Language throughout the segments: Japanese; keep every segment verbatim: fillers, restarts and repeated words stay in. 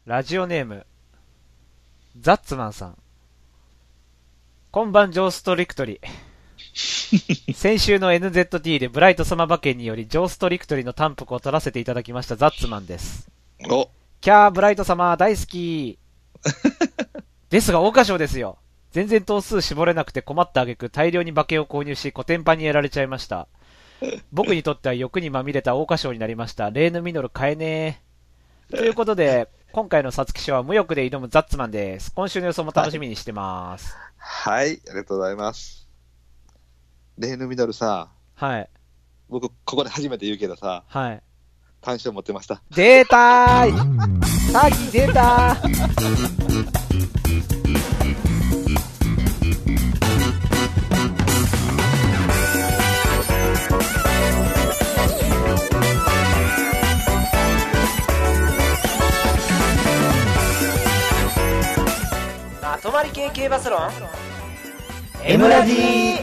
ラジオネームザッツマンさん、こんばんジョーストリクトリ先週の エヌゼットティー でブライト様馬券によりジョーストリクトリの単服を取らせていただきましたザッツマンです。 おキャーブライト様大好きですが桜花賞ですよ。全然頭数絞れなくて困った挙句大量に馬券を購入しコテンパンにやられちゃいました。僕にとっては欲にまみれた桜花賞になりました。レーヌミノル買えねーということで今回の皐月賞は無欲で挑むザッツマンです。今週の予想も楽しみにしてます。 はい、はい、ありがとうございます。レーヌミノルさ、 はい、 僕ここで初めて言うけどさ、 はい、 単勝持ってました。 出たーい詐欺出たーまとまり系系バスロン M ラジー。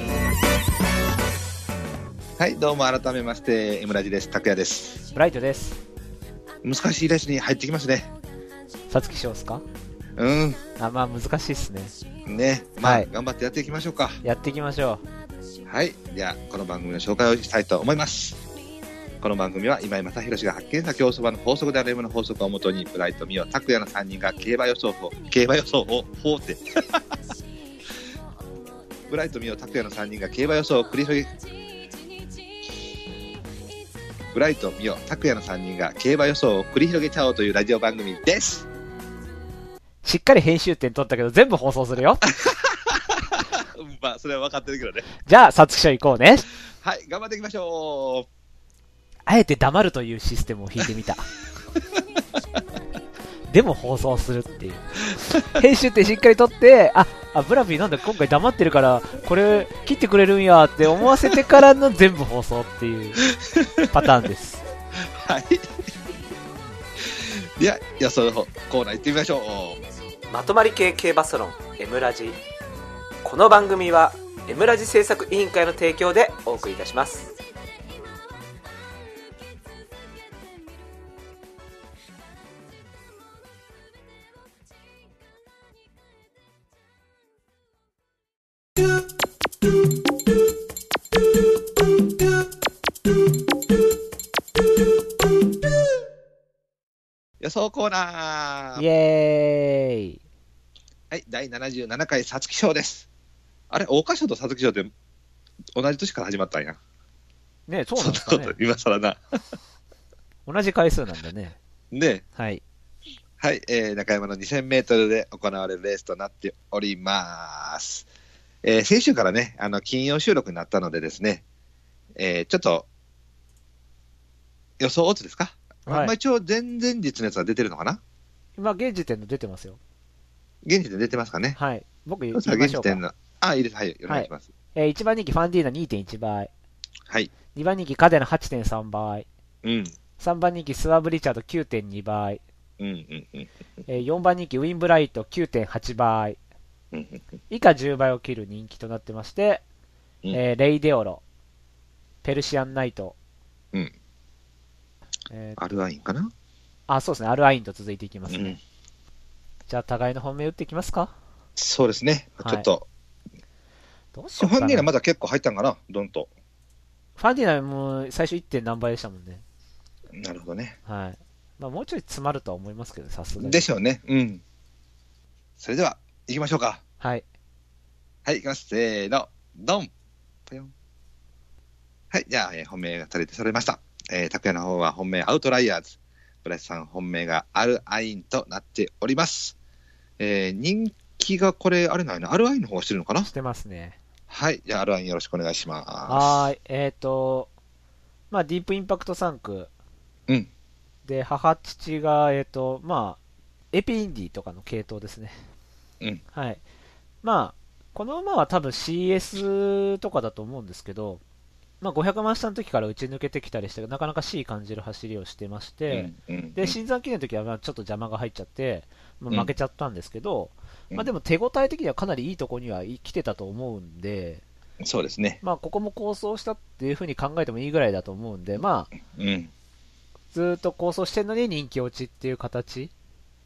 はい、どうも改めまして M ラジです。拓也です。 ブライトです。 難しいレースに入ってきますね。 皐月賞ですか？ うん。 あ、まあ難しいっすね。 ね、まあ、 はい、 頑張ってやっていきましょうか。 やっていきましょう。はい、じゃあこの番組の紹介をしたいと思います。この番組は今井正弘が発見した競走馬の法則である M の法則をもとにブライト、ミオ、拓也のさんにんが競馬予想法競馬予想を法ってブライト、ミオ、拓也のさんにんが競馬予想を繰り広げブライト、ミオ、拓也のさんにんが競馬予想を繰り広げちゃおうというラジオ番組です。 しっかり編集点取ったけど全部放送するよまあそれは分かってるけどね。 じゃあ皐月賞行こうね。 はい、頑張っていきましょう。 あえて黙るというシステムを引いてみたでも放送するっていう編集ってしっかり取って、ああブラピーなんだ今回黙ってるからこれ切ってくれるんやって思わせてからの全部放送っていうパターンですはいでは予想の方コーナー行ってみましょう。 まとまり系系バスロン M ラジ。この番組は M ラジ制作委員会の提供でお送りいたします。 予想コーナー、 イエーイ。 はい、だいななじゅうななかい皐月賞です。あれ、桜花賞と皐月賞って同じ年から始まったんやね。そうなんですかね。 そんなこと今更な同じ回数なんだね。 ね。 はいはい、えー、中山のにせんメートルで行われるレースとなっております。えー、先週からね、あの金曜収録になったのでですね、えー、ちょっと予想オッズですか、はい、まあ、一応前々日のやつは出てるのかな。 今現時点で出てますよ。 現時点で出てますかね。 はい、僕言いましょうか。現時点の、 あ、いいです。はい、お願いします。 はい、えー、いちばん人気ファンディーナ にてんいち 倍、 はい、 にばん人気カデナ はちてんさん 倍、 うん、 さんばん人気スワーブリチャード きゅうてんに 倍、 うんうんうん、 えー、よんばん人気ウィンブライト きゅうてんはち 倍、うん、以下じゅうばいを切る人気となってまして、うん、えー、レイデオロ、ペルシアンナイト、うん、 えー、アルアインかな。 あ、そうですね、アルアインと続いていきますね。うん、じゃあ互いの本命打っていきますか。 そうですね、はい、ちょっとどうしようかな。 ファンディーナまだ結構入ったんかな、ドンと。 ファンディーナも最初 いってん何倍でしたもんね。 なるほどね。 はい。まあ、もうちょい詰まるとは思いますけど、さすがに。 でしょうね。うん。それでは行きましょうか。 はい。 はい、行きます。せーの、ドン。はい、じゃあ、えー、本命がされてそれました。えー、拓也の方は本命アウトライアーズ、ブライトさん本命がアルアインとなっております。えー、人気がこれあれないな、アルアインの方がしてるのかな。 してますね。 はい、じゃあアルアインよろしくお願いします。 はい、えっ、ー、とまあディープインパクトさん区、 うん、で母父がえっ、ー、とまあエピインディとかの系統ですね。 うん、 はい。まあこの馬は多分 シーエス とかだと思うんですけど、まあ、ごひゃくまん下の時から打ち抜けてきたりしてなかなか C 感じる走りをしてまして、うんうんうん、で新山記念の時はまあちょっと邪魔が入っちゃって、まあ、負けちゃったんですけど、うん、まあ、でも手応え的にはかなりいいところには来てたと思うんで、 そうですね、 まあ、ここも構想したっていう風に考えてもいいぐらいだと思うんで、まあ、うん、ずっと構想してるのに人気落ちっていう形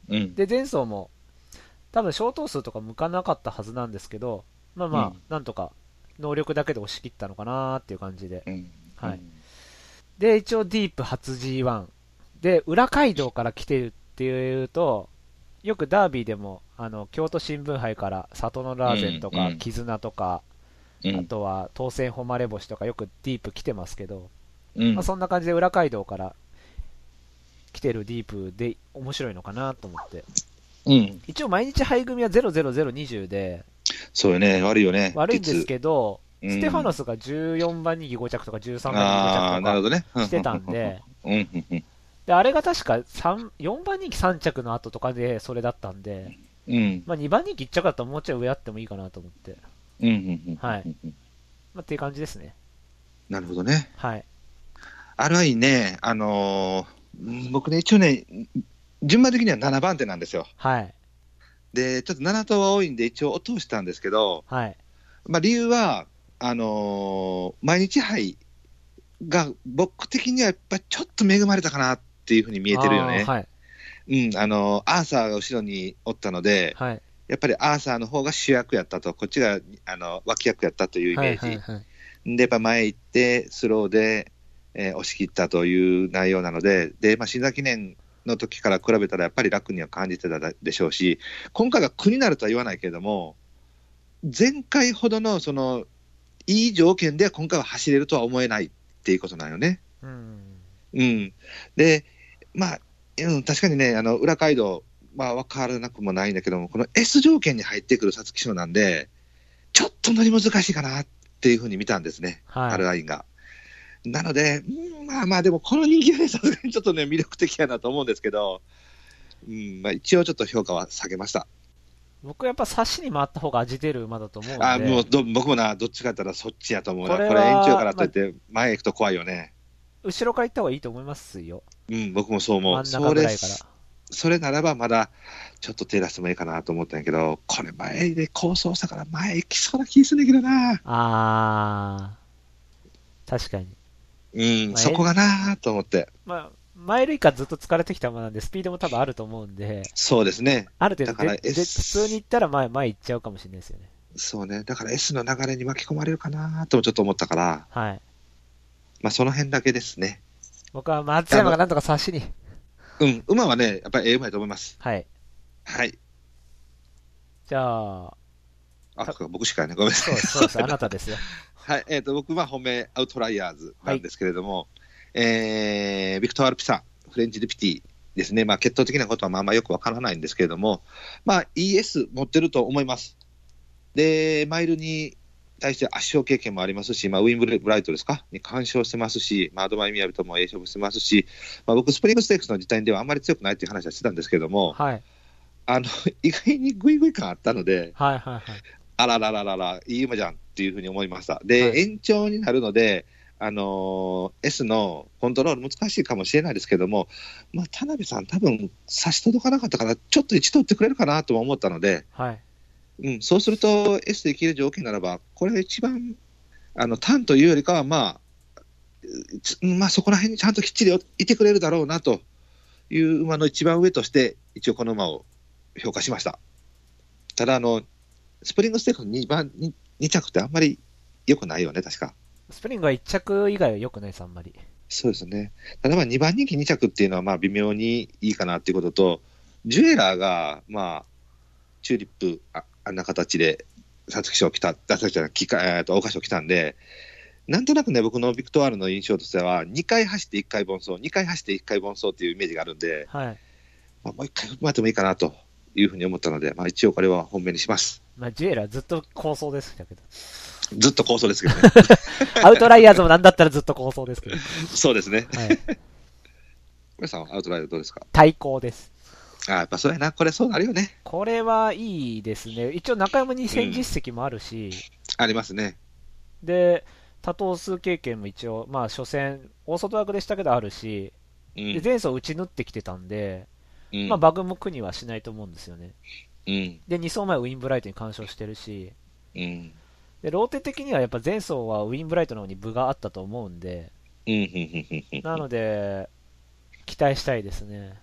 うん。 で、前走も、多分小頭数とか向かなかったはずなんですけど、まあまあ、 うんなんとか、能力だけで押し切ったのかなーっていう感じで。 うん。 はい。で、一応ディープ初 ジーワン。で、裏街道から来てるっていうと、よくダービーでも、あの、京都新聞杯から里のラーゼンとか、 うん絆とか、 うん。 あとは当選誉れ星とかよくディープ来てますけど、 うんまあ、そんな感じで裏街道から来てるディープで面白いのかなと思って。 うん。 一応毎日杯組はゼロゼロゼロにじゅうで、 そうよね。悪いよね。 悪いんですけど、 率ステファノス。 スがじゅうよんばん人気ご着とかじゅうさんうん、 ばん人気ああ、 ご着となるほどね。 かしてたんで、 うんうんうん。 で、あれが確かさん、よんばん人気さん着の後とかでそれだったんで、 うん。 まあにばん人気いっ着だったらもうちょい上あってもいいかなと思って、 うんうんうん。 はい。まあっていう感じですね。 なるほどね。 はい。 アールアイ ね、あのー僕ね、一応ね、順番的にはななばん手なんですよ。 はい。 で、ちょっとなな頭は多いんで、一応落としたんですけど、 はい。 まあ、理由は、あのー毎日杯が僕的にはやっぱりちょっと恵まれたかなっていうふうに見えてるよね。 あーはい。 うん、あのーアーサーが後ろにおったので、 はい。 やっぱりアーサーの方が主役やったと、こっちがあの脇役やったというイメージ。 はいはいはいで、やっぱ前行って、スローで、えー押し切ったという内容なので、で、まあ、新座記念の時から比べたらやっぱり楽には感じてたでしょうし、今回が苦になるとは言わないけれども、前回ほどのそのいい条件では今回は走れるとは思えないっていうことなんよね。 うん。 うん。で、まあ、うん、確かにね、あの、裏街道、まあ、分からなくもないんだけども、この S 条件に入ってくる皐月賞なんで、ちょっと乗り難しいかなっていうふうに見たんですね、 はい。 アールアイ が。なので、うんまあまあ、でもこの人気はね、さすがにちょっとね、魅力的やなと思うんですけど、うんまあ、一応ちょっと評価は下げました。 僕はやっぱ差しに回った方が味出る馬だと思うんで、 あもうど僕もな、どっちかって言ったらそっちやと思うな。 これはこれ延長からといって、前行くと怖いよね。 後ろから行った方がいいと思いますよ。 うん、僕もそう思う。 真ん中ぐらいから。 それ、それならばまだちょっと手出してもいいかなと思ったんやけど、これ前で構想したから前行きそうな気するんだけどな。 あー、確かに。 うん、 まあそこがなと思って。 まあ、マイル以下ずっと疲れてきた馬なんで、スピードも多分あると思うんで、 そうですね。 ある程度だからで、で S 普通に行ったら前、前行っちゃうかもしれないですよね。 そうね。だから S の流れに巻き込まれるかなともちょっと思ったから、 はい。 まあその辺だけですね。 僕は松山がなんとか差しに。 うん、馬はね、やっぱりええ馬やと思います。 はい。 はい。 じゃあ、 あ、そうか僕しかね、ごめんなさい。 そうです、そうです、あなたですよ。 はい、えっ、と、僕は本命アウトライヤーズなんですけれども、えー、ビクトワール・ピサ、フレンチ・デュピティですね。まあ、血統的なことはまあまあよくわからないんですけれども、まあ、イーエス 持ってると思います。で、マイルに対して圧勝経験もありますし、まあ、ウィンブライトですかに干渉してますし、まあ、アドバイミヤビとも栄勝してますし、まあ、僕、スプリングステークスの時点ではあんまり強くないっていう話はしてたんですけども、 はい。 あの、意外にグイグイ感あったので、 はいはいはい。 あららららら、いい馬じゃんっていうふうに思いました。で、 はい延長になるので、あのー S のコントロール難しいかもしれないですけども、まあ、田辺さん、多分差し届かなかったから、ちょっと位置取ってくれるかなとも思ったので、 はい。 うん、そうすると S で切る条件ならば、これが一番、あの単というよりかは、まあ、うまあ、そこら辺にちゃんときっちりいてくれるだろうなという馬の一番上として、一応この馬を評価しました。ただあのスプリングステークスにばんにに着ってあんまり良くないよね、確か。 スプリングはいっ着以外は良くないです、あんまり。 そうですね。ただまあにばん人気に着っていうのはまあ微妙にいいかなっていうことと、ジュエラーがまあチューリップああんな形で皐月賞来た、皐月賞きかえーと桜花賞来たんで、なんとなくね僕のビクトワールの印象としてはにかい走っていっかい凡走、にかい走っていっかい凡走っていうイメージがあるんで、 はい。 まあ、もういっかい踏まれてもいいかなというふうに思ったので、まあ一応これは本命にします。 まあ、ジュエラーずっと構想ですけど。 ずっと構想ですけどね。 アウトライヤーズもなんだったらずっと構想ですけど。 そうですね。 はい。 皆さんはアウトライヤーどうですか？ 対抗です。 あやっぱそうやな。これそうなるよね。 これはいいですね。一応中山に戦実績もあるし、 ありますね。 で、多頭数経験も一応、まあ初戦、大外枠でしたけどあるし、 うん。 で前走打ち縫ってきてたんで、 うん、 まあバグも苦にはしないと思うんですよね。 うん。 で、に走前ウィンブライトに干渉してるし、 うん。 で、ローテ的にはやっぱ前走はウィンブライトの方に分があったと思うんで、 うん。うん。うん。うん。 なので、期待したいですね。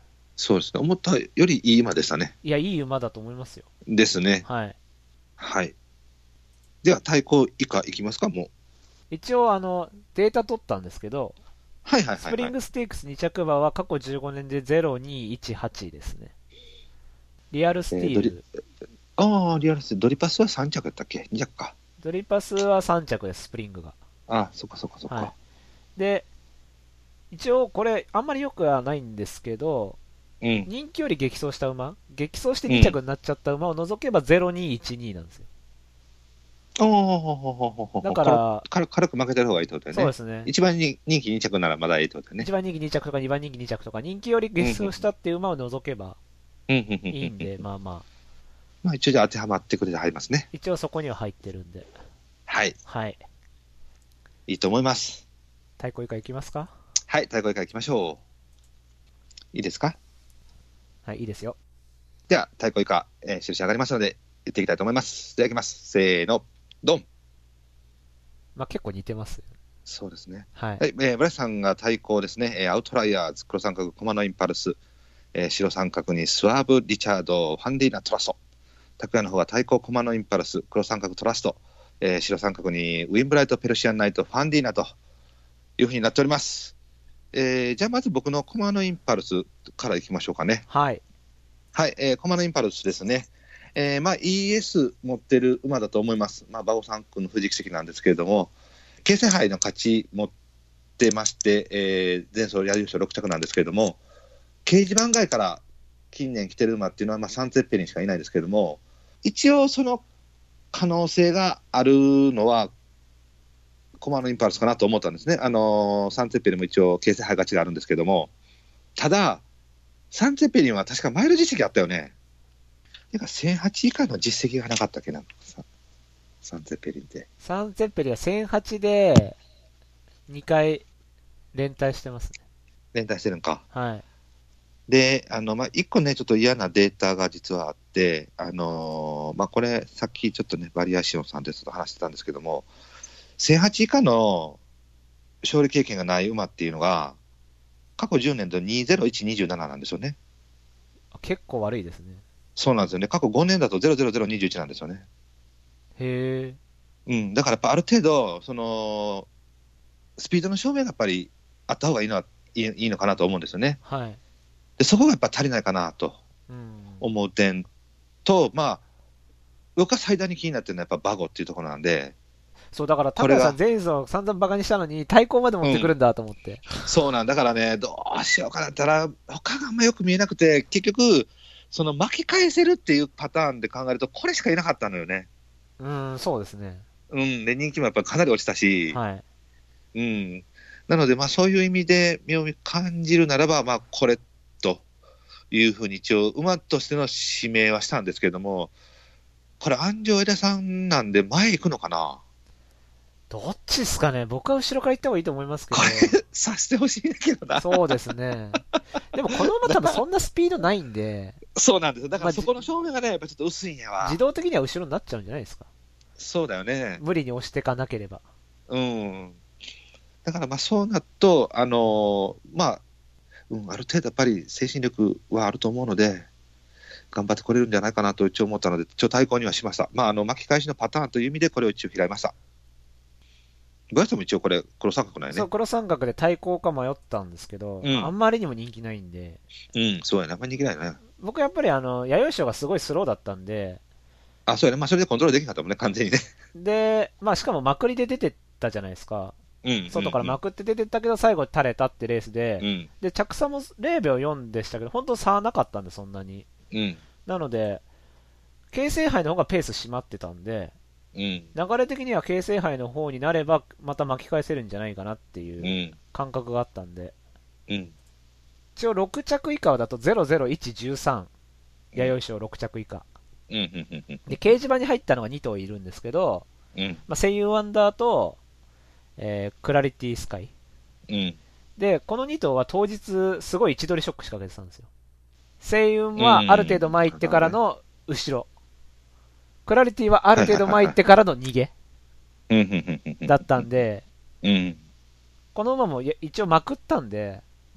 そうですね。思ったよりいい馬でしたね。 いや、いい馬だと思いますよ。 ですね。 はい。 はい。では、対抗以下いきますか、もう。 一応、あの、データ取ったんですけど、 はいはいはい、はい。 スプリングステークスに着馬は過去じゅうごねんでゼロにいちはちですね。リアルスえー、ドリ、 ティール。 ああ、リアルステドリパスはさん着やったっけ？ に 着か。 ドリパスはさん着です、スプリングが。 ああ、そっかそっかそっはい。 か。 で、一応これ、あんまり良くはないんですけど、 うん。 人気より激走した馬、激走してにうん。 着になっちゃった馬を除けばゼロにいちになんですよ。 ああ、ほほほほほだほ軽く、 から、 軽く軽く負けてる方がいいってことだよね。 そうですね。 一番に人気に着ならまだいいってことだよね。 いちばん人気に着とかにばん人気に着とか、人気よりうん、うん、 激走したっていう馬を除けばうん、うん、うん、うん。 いいんで、まあまあ、 まあ一応じゃあ当てはまってくれてはりますね。 一応そこには入ってるんで、 はい。 はい。 いいと思います。 対抗以下いきますか？ はい、対抗以下行きましょう。いいですか？ はい、いいですよ。 では、対抗以下、えー、印上がりましたので、言っていきたいと思います。では、いきます。せーの、ドン。 まあ結構似てます。 そうですね。 はい。 はい、えー、ブラスさんが対抗ですね。えーアウトライヤーズ、黒三角、コマのインパルス、えー白三角にスワーブ・リチャード、ファンディーナ・トラスト。拓也の方は対抗コマのインパルス、黒三角トラスト、えー白三角にウィンブライト・ペルシアンナイト、ファンディーナというふうになっております。えー、じゃあまず僕のコマのインパルスからいきましょうかね。 はい。 はい、えー、コマのインパルスですね。えー、まあ イーエス 持ってる馬だと思います。まあ馬場さん君の藤木関なんですけれども、京成杯の勝ち持ってまして、えー、前走や優勝ろく着なんですけれども、掲示板外から近年来てる馬っていうのは、まあ、サンツェッペリンしかいないですけれども、一応その可能性があるのは、コマのインパルスかなと思ったんですね。あのーサンツェッペリンも一応、京成杯勝ちがあるんですけども、ただ、サンツェッペリンは確かマイル実績あったよね。なんかせんはち以下の実績がなかったっけな、サンツェッペリンって。 サンゼッペリはせんはちでにかい連帯してますね。 連帯してるんか。 はい。 で、あの、まあ、一個ね、ちょっと嫌なデータが実はあって、あのーまあ、これ、さっきちょっとね、バリアシオンさんとちょっと話してたんですけども、せんはち以下の勝利経験がない馬っていうのが、過去じゅうねんとにせんいち、にじゅうなななんですよね。 結構悪いですね。 そうなんですよね。過去ごねんだとゼロゼロゼロにじゅういちなんですよね。 へえ。 うん、だからやっぱある程度、その、スピードの証明がやっぱりあった方がいいのは、いいいいのかなと思うんですよね。 はい。 で、そこがやっぱ足りないかなとうん。 思う点と、まあ、僕が最大に気になってるのはやっぱバゴっていうところなんで、 そう、だから、拓也さんこれが、 前走散々バカにしたのに、対抗まで持うん、 ってくるんだと思って。 そうなんだからね、どうしようかなったら、他があんまよく見えなくて、結局、その巻き返せるっていうパターンで考えると、これしかいなかったのよね。 うん、そうですね。 うん、で、人気もやっぱりかなり落ちたし、 はい。 うん。なので、まあそういう意味で身を感じるならば、まあこれというふうに一応、馬としての指名はしたんですけれども、これ、安城枝さんなんで前行くのかな？ どっちですかね。僕は後ろから行った方がいいと思いますけこど。 れ、させてほしいんだけどな。 そうですね。でもこの馬多分そんなスピードないんで、 そうなんですよ。だかまあ、じらそこの証明がね、やっぱちょっと薄いんやわ。 自動的には後ろになっちゃうんじゃないですか。 そうだよね。 無理に押していかなければ。 うん。だからまあそうなると、あのーまあ、うん、ある程度やっぱり精神力はあると思うので、頑張ってこれるんじゃないかなと一応思ったので、一応対抗にはしました。まあ、あの巻き返しのパターンという意味で、これを一応開いました。ごやつも一応これ、黒三角なんやそう、 ね。 黒三角で対抗か迷ったんですけど、まあ、あうん。 んまりにも人気ないんで、 うん、そうやな。あんまり人気ないよね。 僕やっぱりあの、弥生賞がすごいスローだったんで、 あ、そうやね。まあ、それでコントロールできなかったもんね、完全にね。 で、まあしかもまくりで出てったじゃないですか。 うん、 外からうん、 まくって出てったけど、最後垂れたってレースで、 うん、 で、着差もゼロびょうよんでしたけど、本当差はなかったんで、そんなに。 うん、 なので、京成杯の方がペース締まってたんで、 うん、 流れ的には京成杯の方になれば、また巻き返せるんじゃないかなっていううん、 感覚があったんで、 うん、 一応ろく着以下だとゼロゼロいちいちさん、 うん、 弥生賞ろく着以下。 うん、うん、うん、 で、掲示板に入ったのがに頭いるんですけど、 うん、 まあ、声優ワンダーと、えークラリティスカイ。 うん、 で、このに頭は当日、すごい位置取りショック仕掛けてたんですよ。星雲うはある程度ん、 前行ってなるほどね。 からの後ろ。クラリティはあるはい程度はいはいはい。 前行ってからの逃げうん、うん、うん、うん、 だったんで、 うん、 この馬もいや一応まくったんで、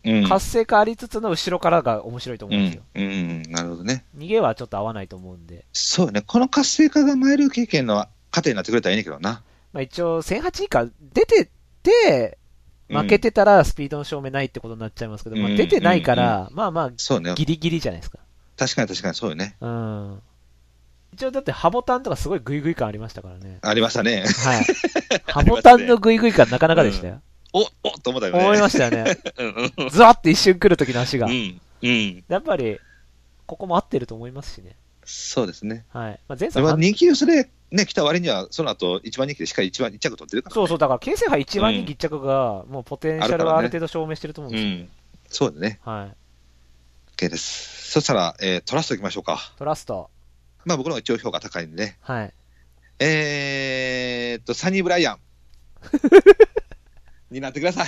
うん。 活性化ありつつの後ろからが面白いと思うんですよ。 うん。うん。なるほどね。 逃げはちょっと合わないと思うんで。 そうね。この活性化がマイル経験の糧になってくれたらいいねんけどな。 まあ一応せんはち以下出てて、負けてたらスピードの証明ないってことになっちゃいますけど、 うん、 まあ出てないから、 うん、 まあまあ、 そうね。 ギリギリじゃないですか。 確かに確かにそうよね。 うん。一応だってハボタンとかすごいグイグイ感ありましたからね。 ありましたね。 はい。ハボタンのグイグイ感なかなかでしたよ。 うん、おおと思ったよね。 思いましたよね。 うん、 ズワって一瞬来るときの足が。 うん。うん。 やっぱり、ここも合ってると思いますしね。 そうですね。 はい。まあ、前走人気薄でね、来た割には、その後、一番人気でしっかり一番一着取ってるから、ね。 そうそう、だから、京成杯一番人気一着が、もうポテンシャルはある程度証明してると思うんですよ。 うん。そうだね。 はい。 OK です。そしたら、えー、トラストいきましょうか。 トラスト。 まあ僕の方が一応評価高いんでね。 はい。 えーっと、サニー・ブライアン。になってください。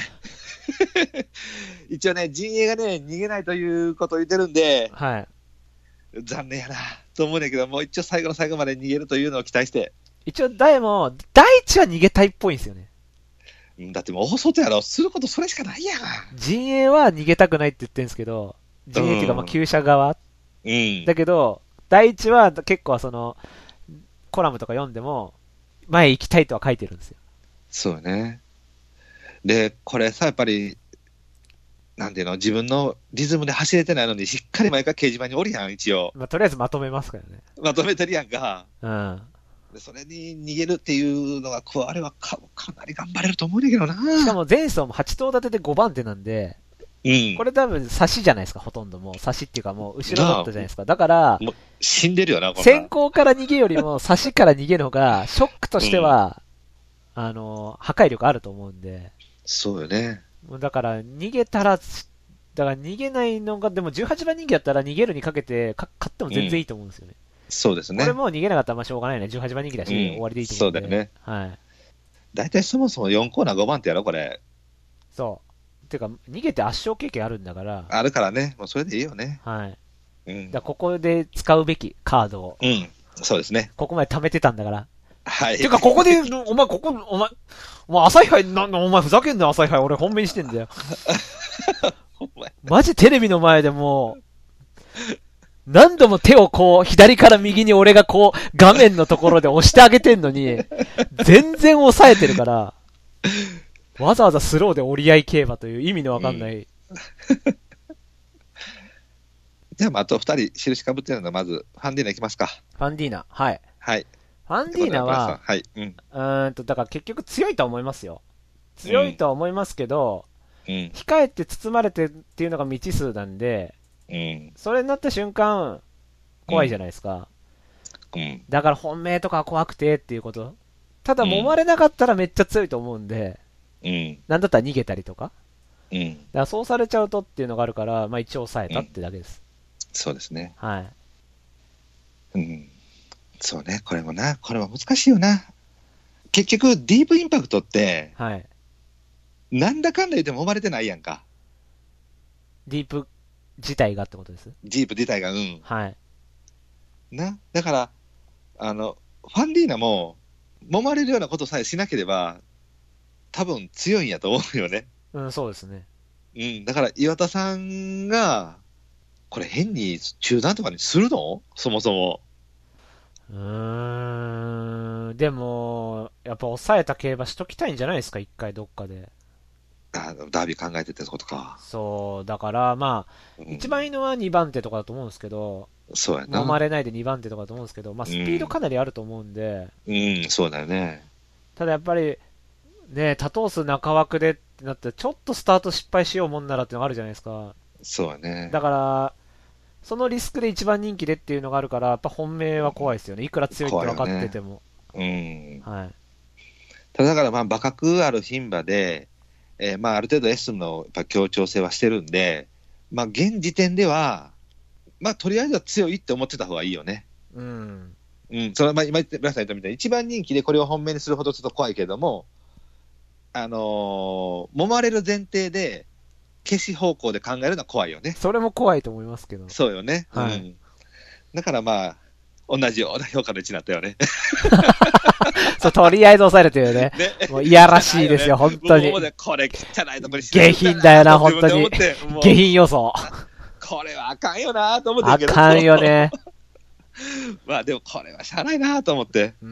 一応ね、陣営がね、逃げないということを言ってるんで、 はい。 残念やなと思うんだけど、もう一応最後の最後まで逃げるというのを期待して。 一応、大も、第一は逃げたいっぽいんですよね。 だってもう大外やろ、することそれしかないやん。 陣営は逃げたくないって言ってるんですけど、陣営っていうか、まあ、厩舎側。 うん。 だけど、第一は結構その、コラムとか読んでも、前行きたいとは書いてるんですよ。 そうね。で、これさ、やっぱり、なんていうの、自分のリズムで走れてないのに、しっかり毎回掲示板におるやん、一応。 まあ、とりあえずまとめますからね。 まとめてるやんか。 うん。 でそれに逃げるっていうのが、こうあれはかかなり頑張れると思うんだけどな。 しかも前走もはち頭立てでごばん手なんで、 うん、 これ多分差しじゃないですか、ほとんどもう。差しっていうかもう後ろだったじゃないですか。だから、 もう死んでるよな、こんな先行から逃げよりも差しから逃げるのが、ショックとしては、うん、あの、破壊力あると思うんで。 そうよね。 だから逃げたら、だから逃げないのが、でもじゅうはちばん人気だったら逃げるにかけてか勝っても全然いいと思うんですよね。うん、 そうですね。 これもう逃げなかったらまあしょうがないね。じゅうはちばん人気だし、うん、終わりでいいと思うんで。 そうだよね。 はい。 大体そもそもよんコーナーごばん手やろ、これ。 そう。てか、逃げて圧勝経験あるんだから。 あるからね。もうそれでいいよね。 はい。 うん。 だここで使うべきカードを。 うん。そうですね。 ここまで貯めてたんだから。 はい。 てか、ここで、お前、ここ、お前、お前、朝日杯、な、お前、ふざけんな、朝日杯。俺、本命にしてんだよ。マジテレビの前でもう、何度も手をこう、左から右に俺がこう、画面のところで押してあげてんのに、全然抑えてるから、わざわざスローで折り合い競馬という意味のわかんない。うん、 じゃあ、まあ、あと二人、印かぶってるので、まず、ファンディーナいきますか。 ファンディーナ。はい。 はい。 ファンディーナは、 はい。うん。 うーんと、だから結局強いとは思いますよ。強いとは思いますけど、うん、控えて包まれてっていうのが未知数なんで、うん、それになった瞬間、怖いじゃないですか。うん、だから本命とか怖くてっていうこと。ただ揉まれなかったらめっちゃ強いと思うんで、うん、なんだったら逃げたりとか。うん、だからそうされちゃうとっていうのがあるから、まあ一応抑えたってだけです。 うん、そうですね。 はい。 うん。そうね、これもな、これも難しいよな。結局、ディープインパクトって、はい。なんだかんだ言っても生まれてないやんか。 ディープ自体がってことです。 ディープ自体が、うん。 はい。 な、だから、あの、ファンディーナも、揉まれるようなことさえしなければ、多分強いんやと思うよね。 うん、そうですね。 うん、だから岩田さんが、これ変に中断とかにするの？そもそも。 うーん、でも、やっぱ抑えた競馬しときたいんじゃないですか、一回どっかで。 あ、ダービー考えてってことか。 そう、だからまあ、うん、一番いいのはにばん手とかだと思うんですけど、 そうやな。 揉まれないでにばん手とかだと思うんですけど、まあスピードかなりあると思うんで、 うん、うん、そうだよね。 ただやっぱり、ね、多頭数中枠でってなったら、ちょっとスタート失敗しようもんならっていうのがあるじゃないですか。 そうやね。 だから、そのリスクで一番人気でっていうのがあるから、やっぱ本命は怖いですよね。いくら強いって分かってても。 ね、うん。 はい。 ただだからまあ馬格ある牝馬で、えー、まあある程度 S のやっぱ協調性はしてるんで、まあ現時点では、まあとりあえずは強いって思ってた方がいいよね。うん。うん。それはまあ今言ってくださいとみたいに一番人気でこれを本命にするほどちょっと怖いけれども、あのー、揉まれる前提で、消し方向で考えるのは怖いよね。 それも怖いと思いますけど。 そうよね。はい。うん、だからまあ、同じような評価の位置になったよね。 そう、とりあえず抑えるというね。 ねもういやらしいですよ、本当に。 もうね、これ汚いとこに下品だよな、本当に。下品予想。 これはあかんよなと思ってあんけど。 かんよね。 まあでもこれはしゃあないなと思って。 うん。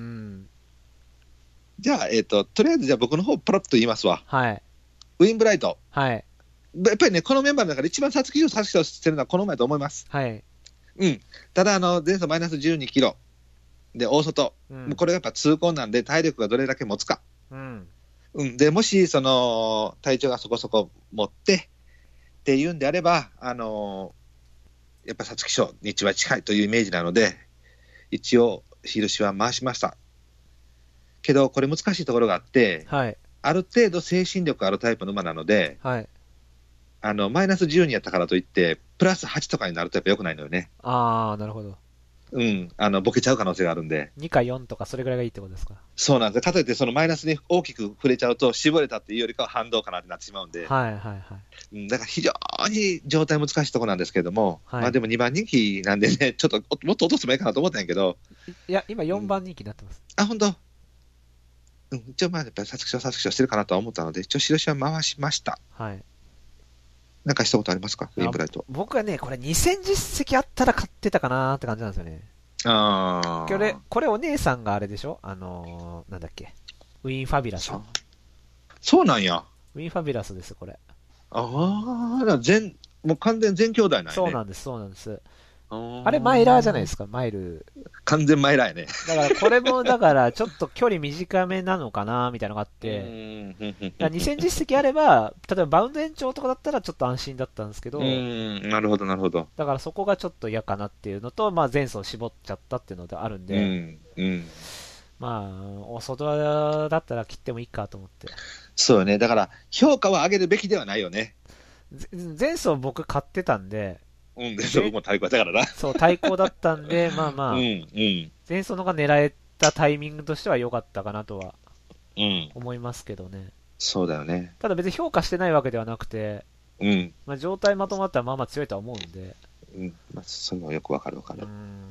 じゃあ、えっ、と、とりあえずじゃあ僕の方パラッと言いますわ。 はい。 ウィンブライト。 はい。 やっぱりね、このメンバーの中で一番皐月賞、皐月賞してるのはこの前と思います。 はい。 うん。ただ、あの、前走マイナスじゅうにキロ。で、大外。 うん、 もうこれがやっぱ痛恨なんで、体力がどれだけ持つか。 うん。 うん。で、もし、その、体調がそこそこ持って、っていうんであれば、あのーやっぱ皐月賞、日は近いというイメージなので、一応、印は回しました。けど、これ難しいところがあって、 はい。 ある程度精神力あるタイプの馬なので、 はい。 あの、マイナスじゅうにやったからといって、プラスはちとかになるとやっぱ良くないのよね。 あー、なるほど。 うん。あの、ボケちゃう可能性があるんで。 にかよんとかそれぐらいがいいってことですか。 そうなんです。かといって、そのマイナスに大きく触れちゃうと、絞れたっていうよりかは反動かなってなってしまうんで、 はいはいはい。 うん、だから非常に状態難しいところなんですけれども、 はい、 まあでもにばん人気なんでね、ちょっともっと落とせばいいかなと思ったんやけど、 いや、今よんばん人気になってます。 うん、あ、本当。うん、一応まあ、やっぱり皐月賞、皐月賞してるかなとは思ったので、一応印は回しました。 はい。 なんかしたことありますか、ウィンブライト。 僕はね、これにせん実績あったら買ってたかなーって感じなんですよね。 あこれ、これお姉さんがあれでしょ、あのー、なんだっけ、ウィンファビュラス。 そ, そうなんや。 ウィンファビュラスです、これ。 ああ、全、もう完全全兄弟なんやね。 そうなんです、そうなんです。あれマイラーじゃないですか、マイル。 完全マイラーやね。 だからこれも、だからちょっと距離短めなのかなみたいなのがあって、にせん実績あれば、例えばバウンド延長とかだったらちょっと安心だったんですけど、 うん、なるほど、なるほど。 だからそこがちょっと嫌かなっていうのと、まあ、前走絞っちゃったっていうのであるんで、 うんうん、 まあ、お外だったら切ってもいいかと思って。 そうよね、だから評価は上げるべきではないよね。 前走僕買ってたんで、 うん、で、僕も対抗だからな。 そう、対抗だったんで、まあまあ、 うん、うん。 前走のが狙えたタイミングとしては良かったかなとはうん。 思いますけどね。 そうだよね。 ただ別に評価してないわけではなくて、 うん。 まあ、状態まとまったらまあまあ強いとは思うんで。 うん。まあ、それはよくわかるわかる。 うん。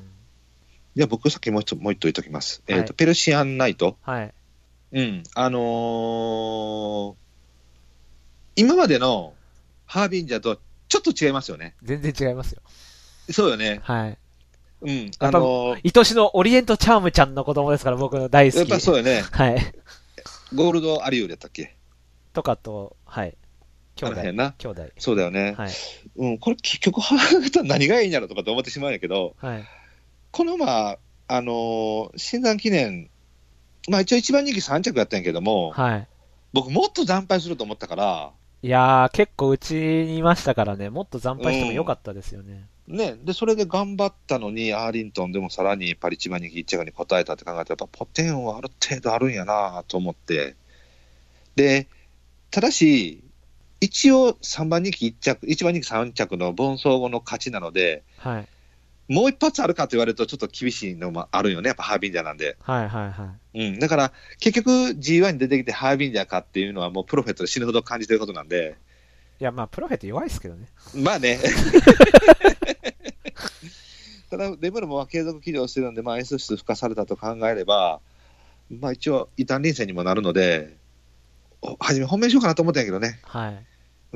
じゃあ僕さっきもう一つ、もう一度言っときます。 はい、 えっ、ー、と、ペルシアンナイト。 はい。 うん。あのー、今までのハービンジャーとちょっと違いますよね。 全然違いますよ。 そうよね。 はい。 うん。あのー、愛しのオリエントチャームちゃんの子供ですから、僕の大好き。 やっぱそうよね。 はい。 ゴールドアリュールやったっけとかと、はい。兄弟。 な兄弟。 そうだよね。 はい。 うん、これ結局、何がいいんやろとかって思ってしまうんやけど、 はい。 このまあ、あのー、新山記念、まあ一応一番人気さん着やったんやけども、 はい。 僕もっと惨敗すると思ったから、 いやー、結構うちにいましたからね、もっと惨敗してもよかったですよね。 うん、ね、で、それで頑張ったのに、アーリントンでもさらにパリ一番人気いっ着に応えたって考えたら、やっぱポテンはある程度あるんやなと思って、で、ただし、一応さんばん人気いっ着、いちばん人気さん着の盆走後の勝ちなので、 はい。 もう一発あるかと言われるとちょっと厳しいのもあるよね、やっぱハービンジャーなんで。 はいはいはい。 うん、だから結局 ジーワン に出てきてハービンジャーかっていうのはもうプロフェットで死ぬほど感じてることなんで。 いやまあプロフェット弱いですけどね。 まあね。ただレムルも継続起動してるんで、まあ S 室付加されたと考えれば、まあ一応異端臨戦にもなるので、初め本命しようかなと思ったんやけどね。 はい。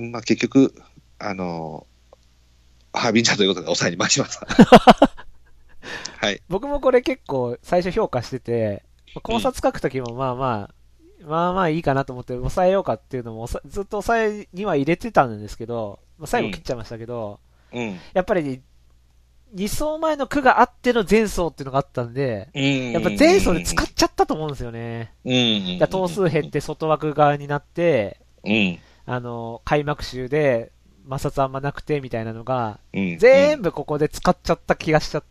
まあ結局あのハービンジャーということで抑えに回しました。はい。 僕もこれ結構最初評価してて、考察書くときもまあまあ、まあまあいいかなと思って抑えようかっていうのもずっと抑えには入れてたんですけど、まあ、最後切っちゃいましたけど、 うん、 やっぱりに走前の区があっての前走っていうのがあったんで、うん、やっぱ前走で使っちゃったと思うんですよね。うん、だ頭数減って外枠側になって、うん、あの開幕週で摩擦あんまなくてみたいなのが、うん、全部ここで使っちゃった気がしちゃって、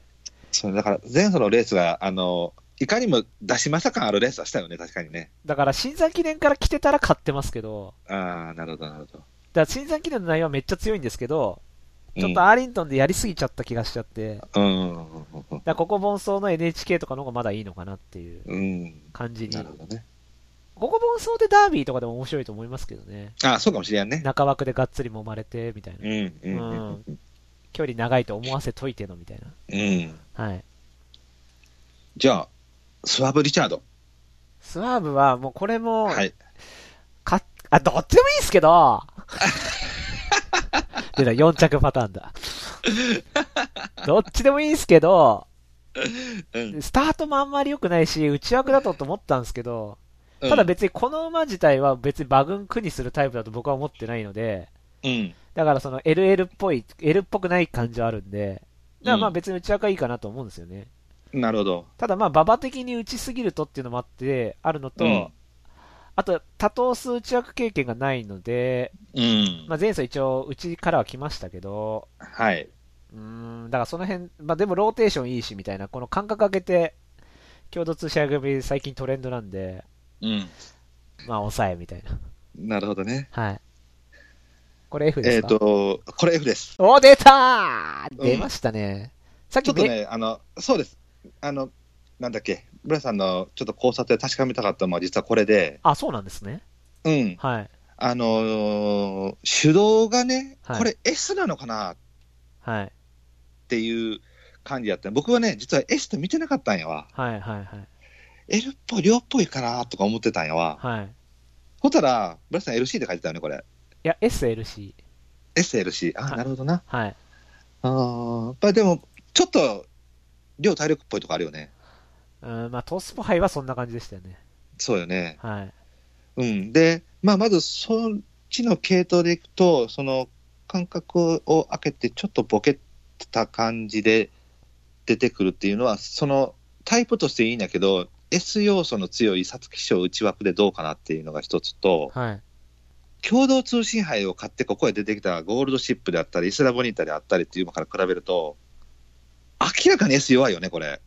そうだから前走のレースがあのいかにも出しまさ感あるレースはしたよね、確かにね。 だから新山記念から来てたら勝ってますけど、 ああ、なるほどなるほど。だから新山記念の内容はめっちゃ強いんですけど、ちょっとアーリントンでやりすぎちゃった気がしちゃって、うん、だからここ盆走の エヌエイチケー とかの方がまだいいのかなっていう感じに、うん、なるほどね。ここ盆走でダービーとかでも面白いと思いますけどね。 ああ、そうかもしれんね。 中枠でがっつり揉まれてみたいな、うんうんうん、距離長いと思わせといてのみたいな、うん、はい。 じゃあスワブ・リチャード。 スワーブは、もうこれも、 はい。 か、あ、どっちでもいいっすけど、でだ、よん着パターンだ。どっちでもいいんすけど、 うん。 スタートもあんまり良くないし、内枠だとと思ったんですけど、ただうん。 別にこの馬自体は別に馬群苦にするタイプだと僕は思ってないので、 うん。 だからその エルエル っぽい、L っぽくない感じはあるんで、だからまあうん。 別に内枠はいいかなと思うんですよね。 なるほど。 ただまあ馬場的に打ちすぎるとっていうのもあって、あるのと、 うん。 あと多頭数内枠経験がないので、 うん。 まあ前走一応内からは来ましたけど、 はい。 うーん、だからその辺、まあでもローテーションいいしみたいな、この間隔空けて、共同通試合組最近トレンドなんで、 うん。 まあ抑えみたいな。 なるほどね。 はい。これ F ですえっか？ と、これ F です。 お、出たーうん。 出ましたね。さっきめ、 ちょっとね、あの、そうです。あの、なんだっけ、ブラさんのちょっと考察で確かめたかったのは実はこれで、 あ、そうなんですね。 うん。 はい。 あのー手動がね、 はい。 これ S なのかなっはい。 ていう感じやった。僕はね、実は S と見てなかったんやわ。 はい。はい。はい。 L っぽい、量っぽいかなとか思ってたんやわ。 はい。 ほたら、ブラさん エルシー って書いてたよね、これ。 いや、エスエルシー。 エスエルシー。ああ、 はい。 なるほどな。 はい。 ああ、やっぱりでも、ちょっと、量体力っぽいとこあるよね。 うん、まあトスポ杯はそんな感じでしたよね。 そうよね。 はい。 うん。で、まあ、まず、そっちの系統でいくと、その、間隔を空けて、ちょっとボケた感じで出てくるっていうのは、その、タイプとしていいんだけど、S 要素の強い皐月賞内枠でどうかなっていうのが一つと、 はい。 共同通信杯を買ってここへ出てきたゴールドシップであったり、イスラボニータであったりっていうのから比べると、明らかに S 弱いよね、これ。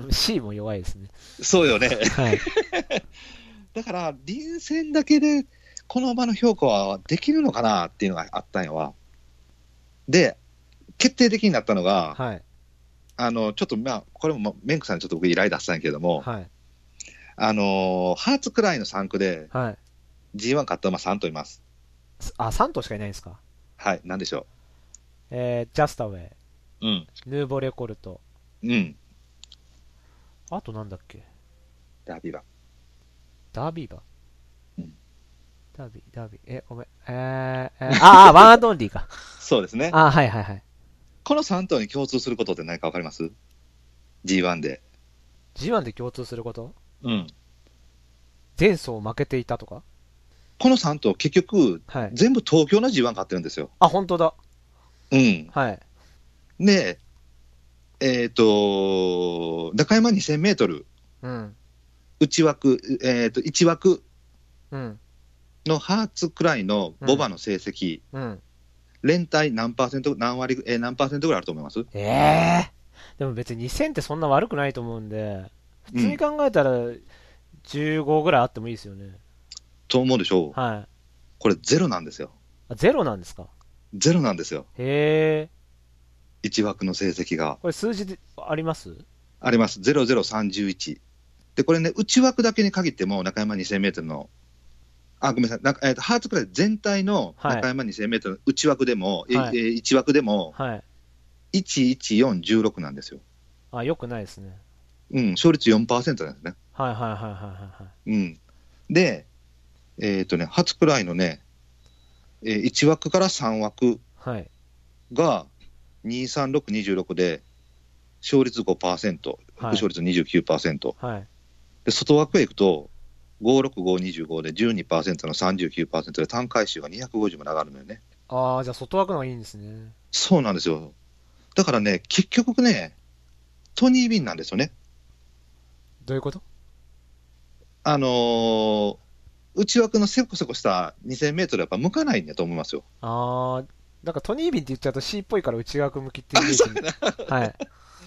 C も弱いですね。 そうよね。 はい。 だから、臨戦だけで、この馬の評価はできるのかなっていうのがあったんやわ。で、決定的になったのが、 はい。 あの、ちょっとまあ、これもまあメンクさんにちょっと僕依頼出したんやけども、 はい。 あのーハーツクライのさん区ではい。 ジーワン 勝った馬さん頭います。 あ、さん頭しかいないんですか？ はい、なんでしょえー、ジャスタウェイ、 う。うん。 ヌーボレコルト。 うん。 あとなんだっけ？ ダービー馬。 ダービー馬。 うん。 ダービー、ダービー。え、ごめん。えー、えー、ああ、ワンアンドオンリーか。 そうですね。 あー、はいはいはい。 このさん頭に共通することって何かわかります？ ジーワン で。 ジーワン で共通すること？ うん。 前走負けていたとか？ このさん頭、結局、 はい。 全部東京の ジーワン 勝ってるんですよ。 あ、本当だ。 うん。 はい。 で、えっ、と、中山にせんメートル、 うん。 内枠、えっ、と、いち枠うん。 のハーツくらいのうん。 ボバの成績、 うん。 連帯何パーセント、何割、えー何パーセントぐらいあると思います？ ええー。でも別ににせんってそんな悪くないと思うんで、普通にうん。 考えたらじゅうごぐらいあってもいいですよね。 と思うでしょう。 はい。 これゼロなんですよ。 あ、ゼロなんですか？ ゼロなんですよ。 へえ。 いち枠の成績が。 これ数字であります？ あります。ゼロゼロさんじゅういち。で、これね、内枠だけに限っても、中山にせんメートルの、あ、ごめんなさい、なんかえーとハーツクライ全体のはい。 中山にせんメートルの内枠でも、えはい。 えいち枠でも、 はい。 いちいちよんいちろくなんですよ。 あ、よくないですね。 うん、勝率よんパーセントなんですね。 はいはいはいはいはいはい。 うん。で、えっ、とね、初くらいのね、えーいち枠からさん枠はい。 がにさんろく、にじゅうろくで、勝率ごパーセント、副はい。 勝率にじゅうきゅうパーセント。 はい。 で、外枠へ行くと、ご、ろく、ご、にじゅうごでじゅうにパーセントのさんじゅうきゅうパーセントで単回収がにひゃくごじゅうも上がるのよね。 ああ、じゃあ外枠の方がいいんですね。 そうなんですよ。だからね、結局ね、トニー・ビンなんですよね。 どういうこと？ あのー内枠のせこせこしたにせんメートルやっぱ向かないんだと思いますよ。 ああ、なんかトニービンって言っちゃうと C っぽいから内枠向きってあ、 イメージに。 そうやな。 はい。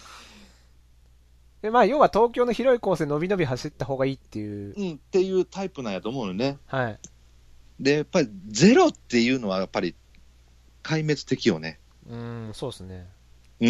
で、まあ、要は東京の広いコースで伸び伸び走った方がいいっていう。 うん、っていうタイプなんやと思うのね。 はい。 で、やっぱりゼロっていうのはやっぱり壊滅的よね。 うーん、そうですね。 うん。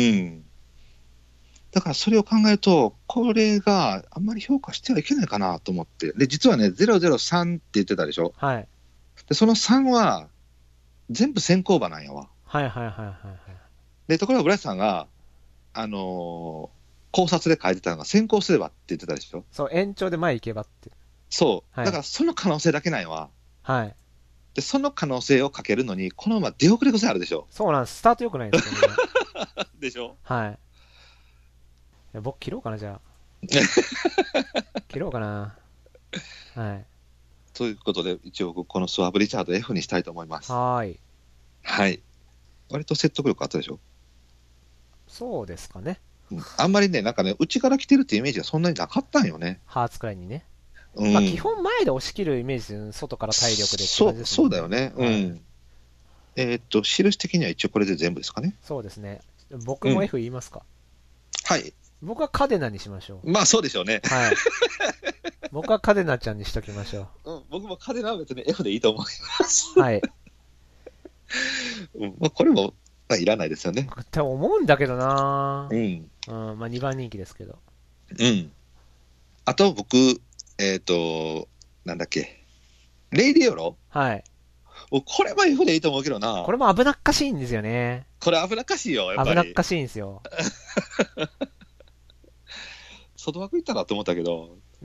だからそれを考えると、これがあんまり評価してはいけないかなと思って。で、実はね、ゼロゼロさんって言ってたでしょ。 はい。 で、そのさんは全部先行馬なんやわ。 はいはいはいはいはい。 で、ところがブラスさんが、あのー考察で書いてたのが先行すればって言ってたでしょ。 そう、延長で前行けばって。 そう、 はいだからその可能性だけないわ。 はい。 で、その可能性をかけるのに、この馬、出遅れ癖あるでしょ。 そうなんです。スタート良くないですよね。 でしょ。 はい。いや僕切ろうかな、じゃあ。切ろうかな。はい。 ということで、一応、このスワーブリチャード F にしたいと思います。 はーい。 はい。割と説得力あったでしょ。 そうですかね。 うん、あんまりね、なんかね、内から来てるってイメージがそんなになかったんよね。 ハーツくらいにね。 うん、 まあ基本前で押し切るイメージですよね。外から体力でってそう、 感じですもんそうだよね。うん。 はい、 えーっと、印的には一応これで全部ですかね。 そうですね。僕も F 言いますか、 うん、はい。 僕はカデナにしましょまあそうでしょうね。 う。はい。僕はカデナちゃんにしときましょうん、僕もカデナは別に F でいいと思います。 う。はい。 うんまあ、これも、まあ、いらないですよね。 って思うんだけどなうん。 うん、まあにばん人気ですけど。 うん。あと僕、えっ、と、なんだっけ、レイディオロはい。 これも F でいいと思うけどな。 これも危なっかしいんですよね。 これ危なっかしいよ、やっぱり。 危なっかしいんですよ。 外枠いったなと思ったけど、 うん。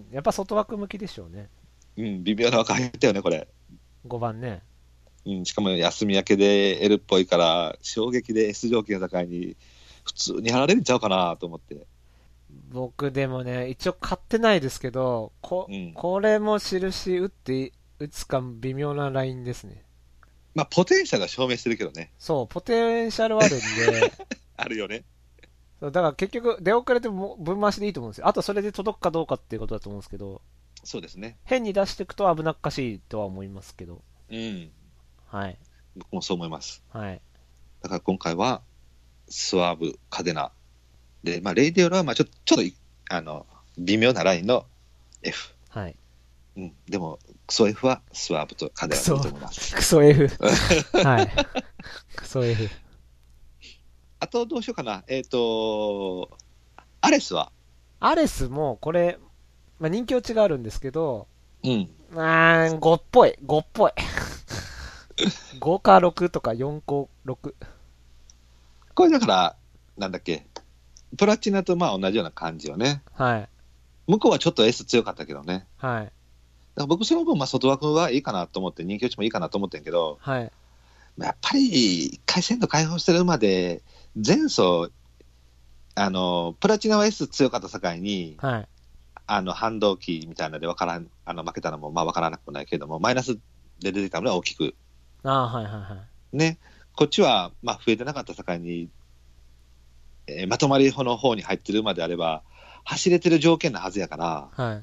やっぱ外枠向きでしょうね。 うん、微妙な枠入ったよね、これ。 ごばんね。 うん、しかも休み明けで L っぽいから、衝撃で S 条件の境に、普通に離れるんちゃうかなと思って。 僕でもね、一応買ってないですけど、こ、 うん、 これも印打って、打つか微妙なラインですね。 まあ、ポテンシャルが証明してるけどね。 そう、ポテンシャルはあるんで、 あるよね。 そうだから結局、出遅れても分回しでいいと思うんですよ。あとそれで届くかどうかっていうことだと思うんですけど、 そうですね。 変に出していくと危なっかしいとは思いますけど。 うん。 はい。 僕もそう思います。 はい。 だから今回は、スワーブ、カデナ。で、まあ、レイディオロは、まあ、ちょ、ちょっとい、あの、微妙なラインの F。 はい。 うん。でも、クソ F はスワーブとカデナだと思います。 クソ F。はい。クソ F。 あと、どうしようかな。えっ、と、アレスはアレスも、これ、まあ、人気落ちがあるんですけど、 うん。 あー、ごっぽい。ごっぽい。ごかろくとかよんかろく。 これだから、なんだっけ。プラチナとまあ同じような感じよね。 はい。 向こうはちょっと S 強かったけどね。 はい。 だから僕その分、まあ外枠はいいかなと思って、人気落ちもいいかなと思ってんけど、 はい。 やっぱり一回鮮度解放してる馬で、前走、あの、プラチナは S 強かった境に、 はい。 あの、反動機みたいなので分からん、あの、負けたのもまあ分からなくもないけれども、マイナスで出てきたのは大きく。 あー、はいはいはい。 ね。こっちは、まあ増えてなかった境に、えーまとまりの方に入ってる馬であれば、走れてる条件なはずやから、 はい。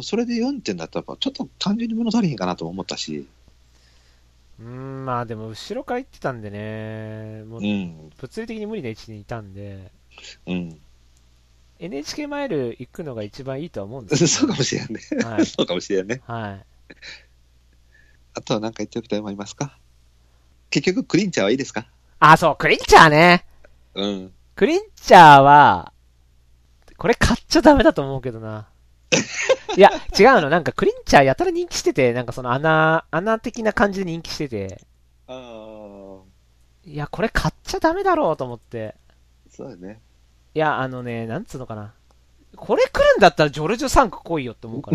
それでよんてんだったら、ちょっと単純に物足りひんかなとも思ったし、 うーん、まあでも後ろから行ってたんでね、もううん、 物理的に無理な位置にいたんで、 うん。 エヌエイチケー マイル行くのが一番いいとは思うんですそうけかもしれんね。 ど、はい。 そうかもしれんね。 はい。 あとは何か言っておきたいと思いますか。結局、クリンチャーはいいですか。 あ、そう、クリンチャーね。 うん。 クリンチャーは、これ買っちゃダメだと思うけどな。いや、違うの。なんかクリンチャーやたら人気してて、なんかその穴、穴的な感じで人気してて、 ああ、 いや、これ買っちゃダメだろうと思って。 そうだね。 いや、あのね、なんつうのかな。これ来るんだったらジョルジュサンク来いよって思うから。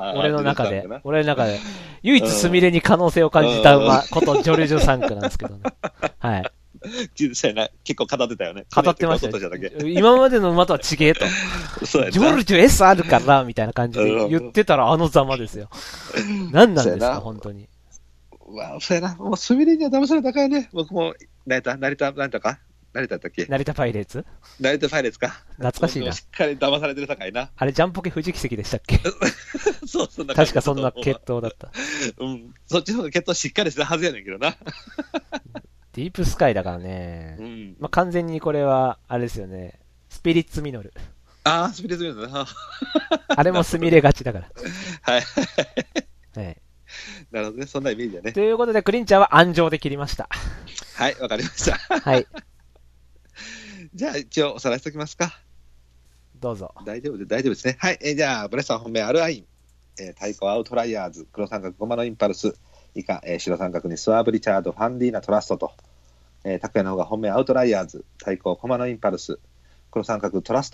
俺の中で。俺の中で。唯一スミレに可能性を感じた馬ことジョルジュサンクなんですけどね。はい。 結構語ってたよね。 語ってましたよ。今までの馬とは違えと。ジョルジュ S あるから、みたいな感じで言ってたらあのざまですよ。何なんですか、本当に。 まあ、そうやな。もうスミレには騙されたからね。僕も、成田、成田、なんとか成田だったっけ成田パイレーツ成田パイレーツか。 懐かしいな。 しっかり騙されてる境な。 あれ、ジャンポケ富士奇跡でしたっけそう、そんな確かそんな決闘だった。 うん。そっちの方が決闘しっかりしてるはずやねんけどな。 ディープスカイだからね。 うん。 まあ、完全にこれは、あれですよね。スピリッツミノル。 ああ、スピリッツミノルな。 あれもスミレ勝ちだから。 はい。 はい。 なるほどね。そんなイメージだね。 ということで、クリンチャーは安城で切りました。 はい、わかりました。 はい。 じゃあ、一応おさらいしておきますか。 どうぞ。 大丈夫で、大丈夫ですね。はい。えー、じゃあ、ブレスさん本命、アルアイン。えー、太鼓アウトライヤーズ。黒三角、ゴマのインパルス。以下、えー、白三角にスワーブリチャード、ファンディーナ、トラストと。えー、拓也の方が本命、アウトライヤーズ。太鼓、コマのインパルス。黒三角、トラスト。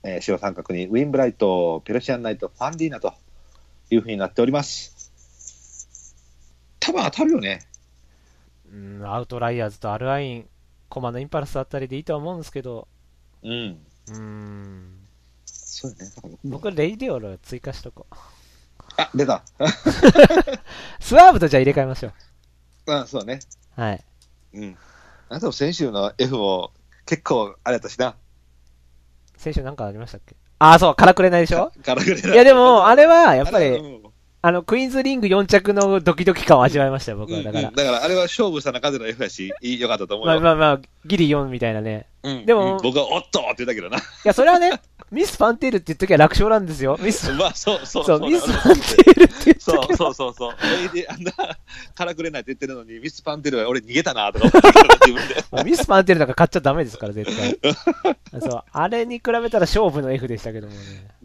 えー白三角にウィンブライト、ペルシアンナイト、ファンディーナというふうになっております。多分当たるよね。 うん、アウトライヤーズとアルアイン、コマのインパルスあたりでいいとは思うんですけど、 うん。 うーん、 そうよね。だから僕、レイディオル追加しとこう。 あ、出た。 スワーブとじゃあ入れ替えましょう。 あ、そうね。 はい。 うん。あなたも先週の F も結構あれやったしな。 先週なんかありましたっけ？ああ、そう、からくれないでしょ？ からくれない。 いやでも、あれは、やっぱり、 あれはうんあの、クイーンズリングよん着のドキドキ感を味わいましたよ、僕は。だから。 うんうん、だからあれは勝負した中での F やし、いいよかったと思うまあよ。 まあまあ、ギリよんみたいなね。 うん、 でも、 うん僕はおっとって言ったけどな。 いや、それはね、ミス・ファンテールって言っときは楽勝なんですよ。ミス、 まあ、そうそうそう、 そうミス・ファンテールって言っそときうそうそうそう。それで、あんな、からくれないって言ってるのに、ミスパンテルは俺逃げたなとか思ってた自分で。 ミス・ファンテールなんか買っちゃダメですから、絶対。そう、あれに比べたら勝負の F でしたけどもね。 うん。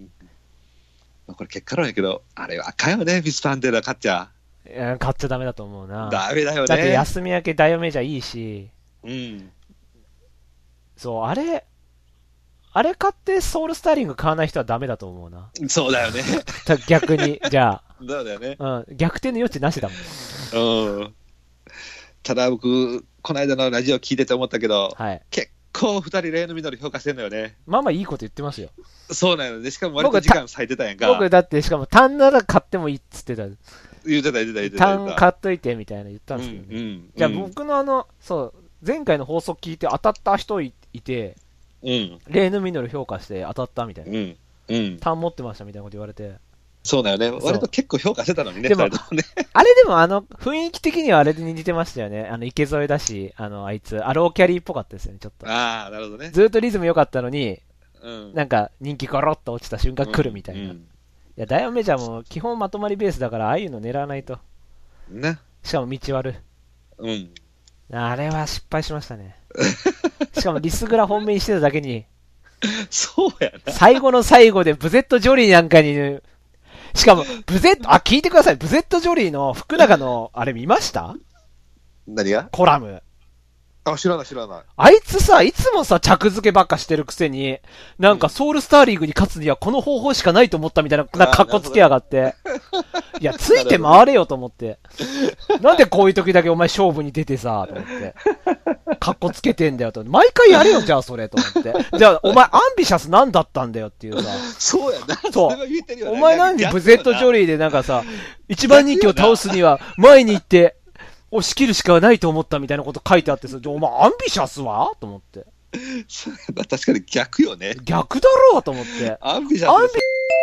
これ結果論やけど、あれはあかんよね、ミスパンテルは勝っちゃ。 いや買っちゃダメだと思うな。 ダメだよね。 だって休み明けダイヤメジャーいいし、 うん。 そう、あれ、あれ買ってソウルスターリング買わない人はダメだと思うな。 そうだよね。 逆に、じゃあ。 そうだよね。 うん、逆転の余地なしだもん。うん。ただ僕、この間のラジオ聞いてて思ったけど、 はい、 結構二人例の緑評価してんのよね。 まあまあいいこと言ってますよ。 そうなのね。しかも割と時間割いてたやんか。 僕だってしかも単なら買ってもいいっつってた。 言ってた言ってた言ってた。 単買っといてみたいな言ったんですけどね。 うんうん、 じゃあ僕のあの、そう、前回の放送聞いて当たった人いて、 うん、 例の実る評価して当たったみたいな。 うんうん、 単持ってましたみたいなこと言われて。 そうだよね。割と結構評価してたのにね。 でも、 ねあれでもあの、雰囲気的にはあれに似てましたよね。あの、池添だし、あの、あいつ、アローキャリーっぽかったですよね、ちょっと。 ああ、なるほどね。 ずっとリズム良かったのに、 うん、 なんか人気ゴロッと落ちた瞬間来るみたいな。うんうん、いや、ダイヤメジャーも基本まとまりベースだから、ああいうの狙わないと。 ね。 しかも道悪。 うん。 あれは失敗しましたね。しかもリスグラ本命にしてただけに、 そうやな。 最後の最後でブゼット・ジョリーなんかに、しかも、ブゼット、あ、聞いてください。ブゼット・ジョリーの福永の、あれ見ました？ 何が？ コラム。 あ、知らない知らない。 あいつさ、いつもさ、着付けばっかしてるくせに、なんかソウルスターリーグに勝つにはこの方法しかないと思ったみたいな、なかっこつけやがって。いや、ついて回れよと思って。なんでこういう時だけお前勝負に出てさ、と思って。かっこつけてんだよと。毎回やれよ、じゃあそれ、と思って。じゃあ、お前アンビシャスなんだったんだよっていうさ。 そうやな。 そう。 それは言ってるよね、 お前なんでブゼット・ジョリーでなんかさ、一番人気を倒すには前に行って、押し切るしかないと思ったみたいなこと書いてあってさ、お前アンビシャスはと思って。 確かに逆よね。 逆だろうと思って。 アンビシャス。 アンビ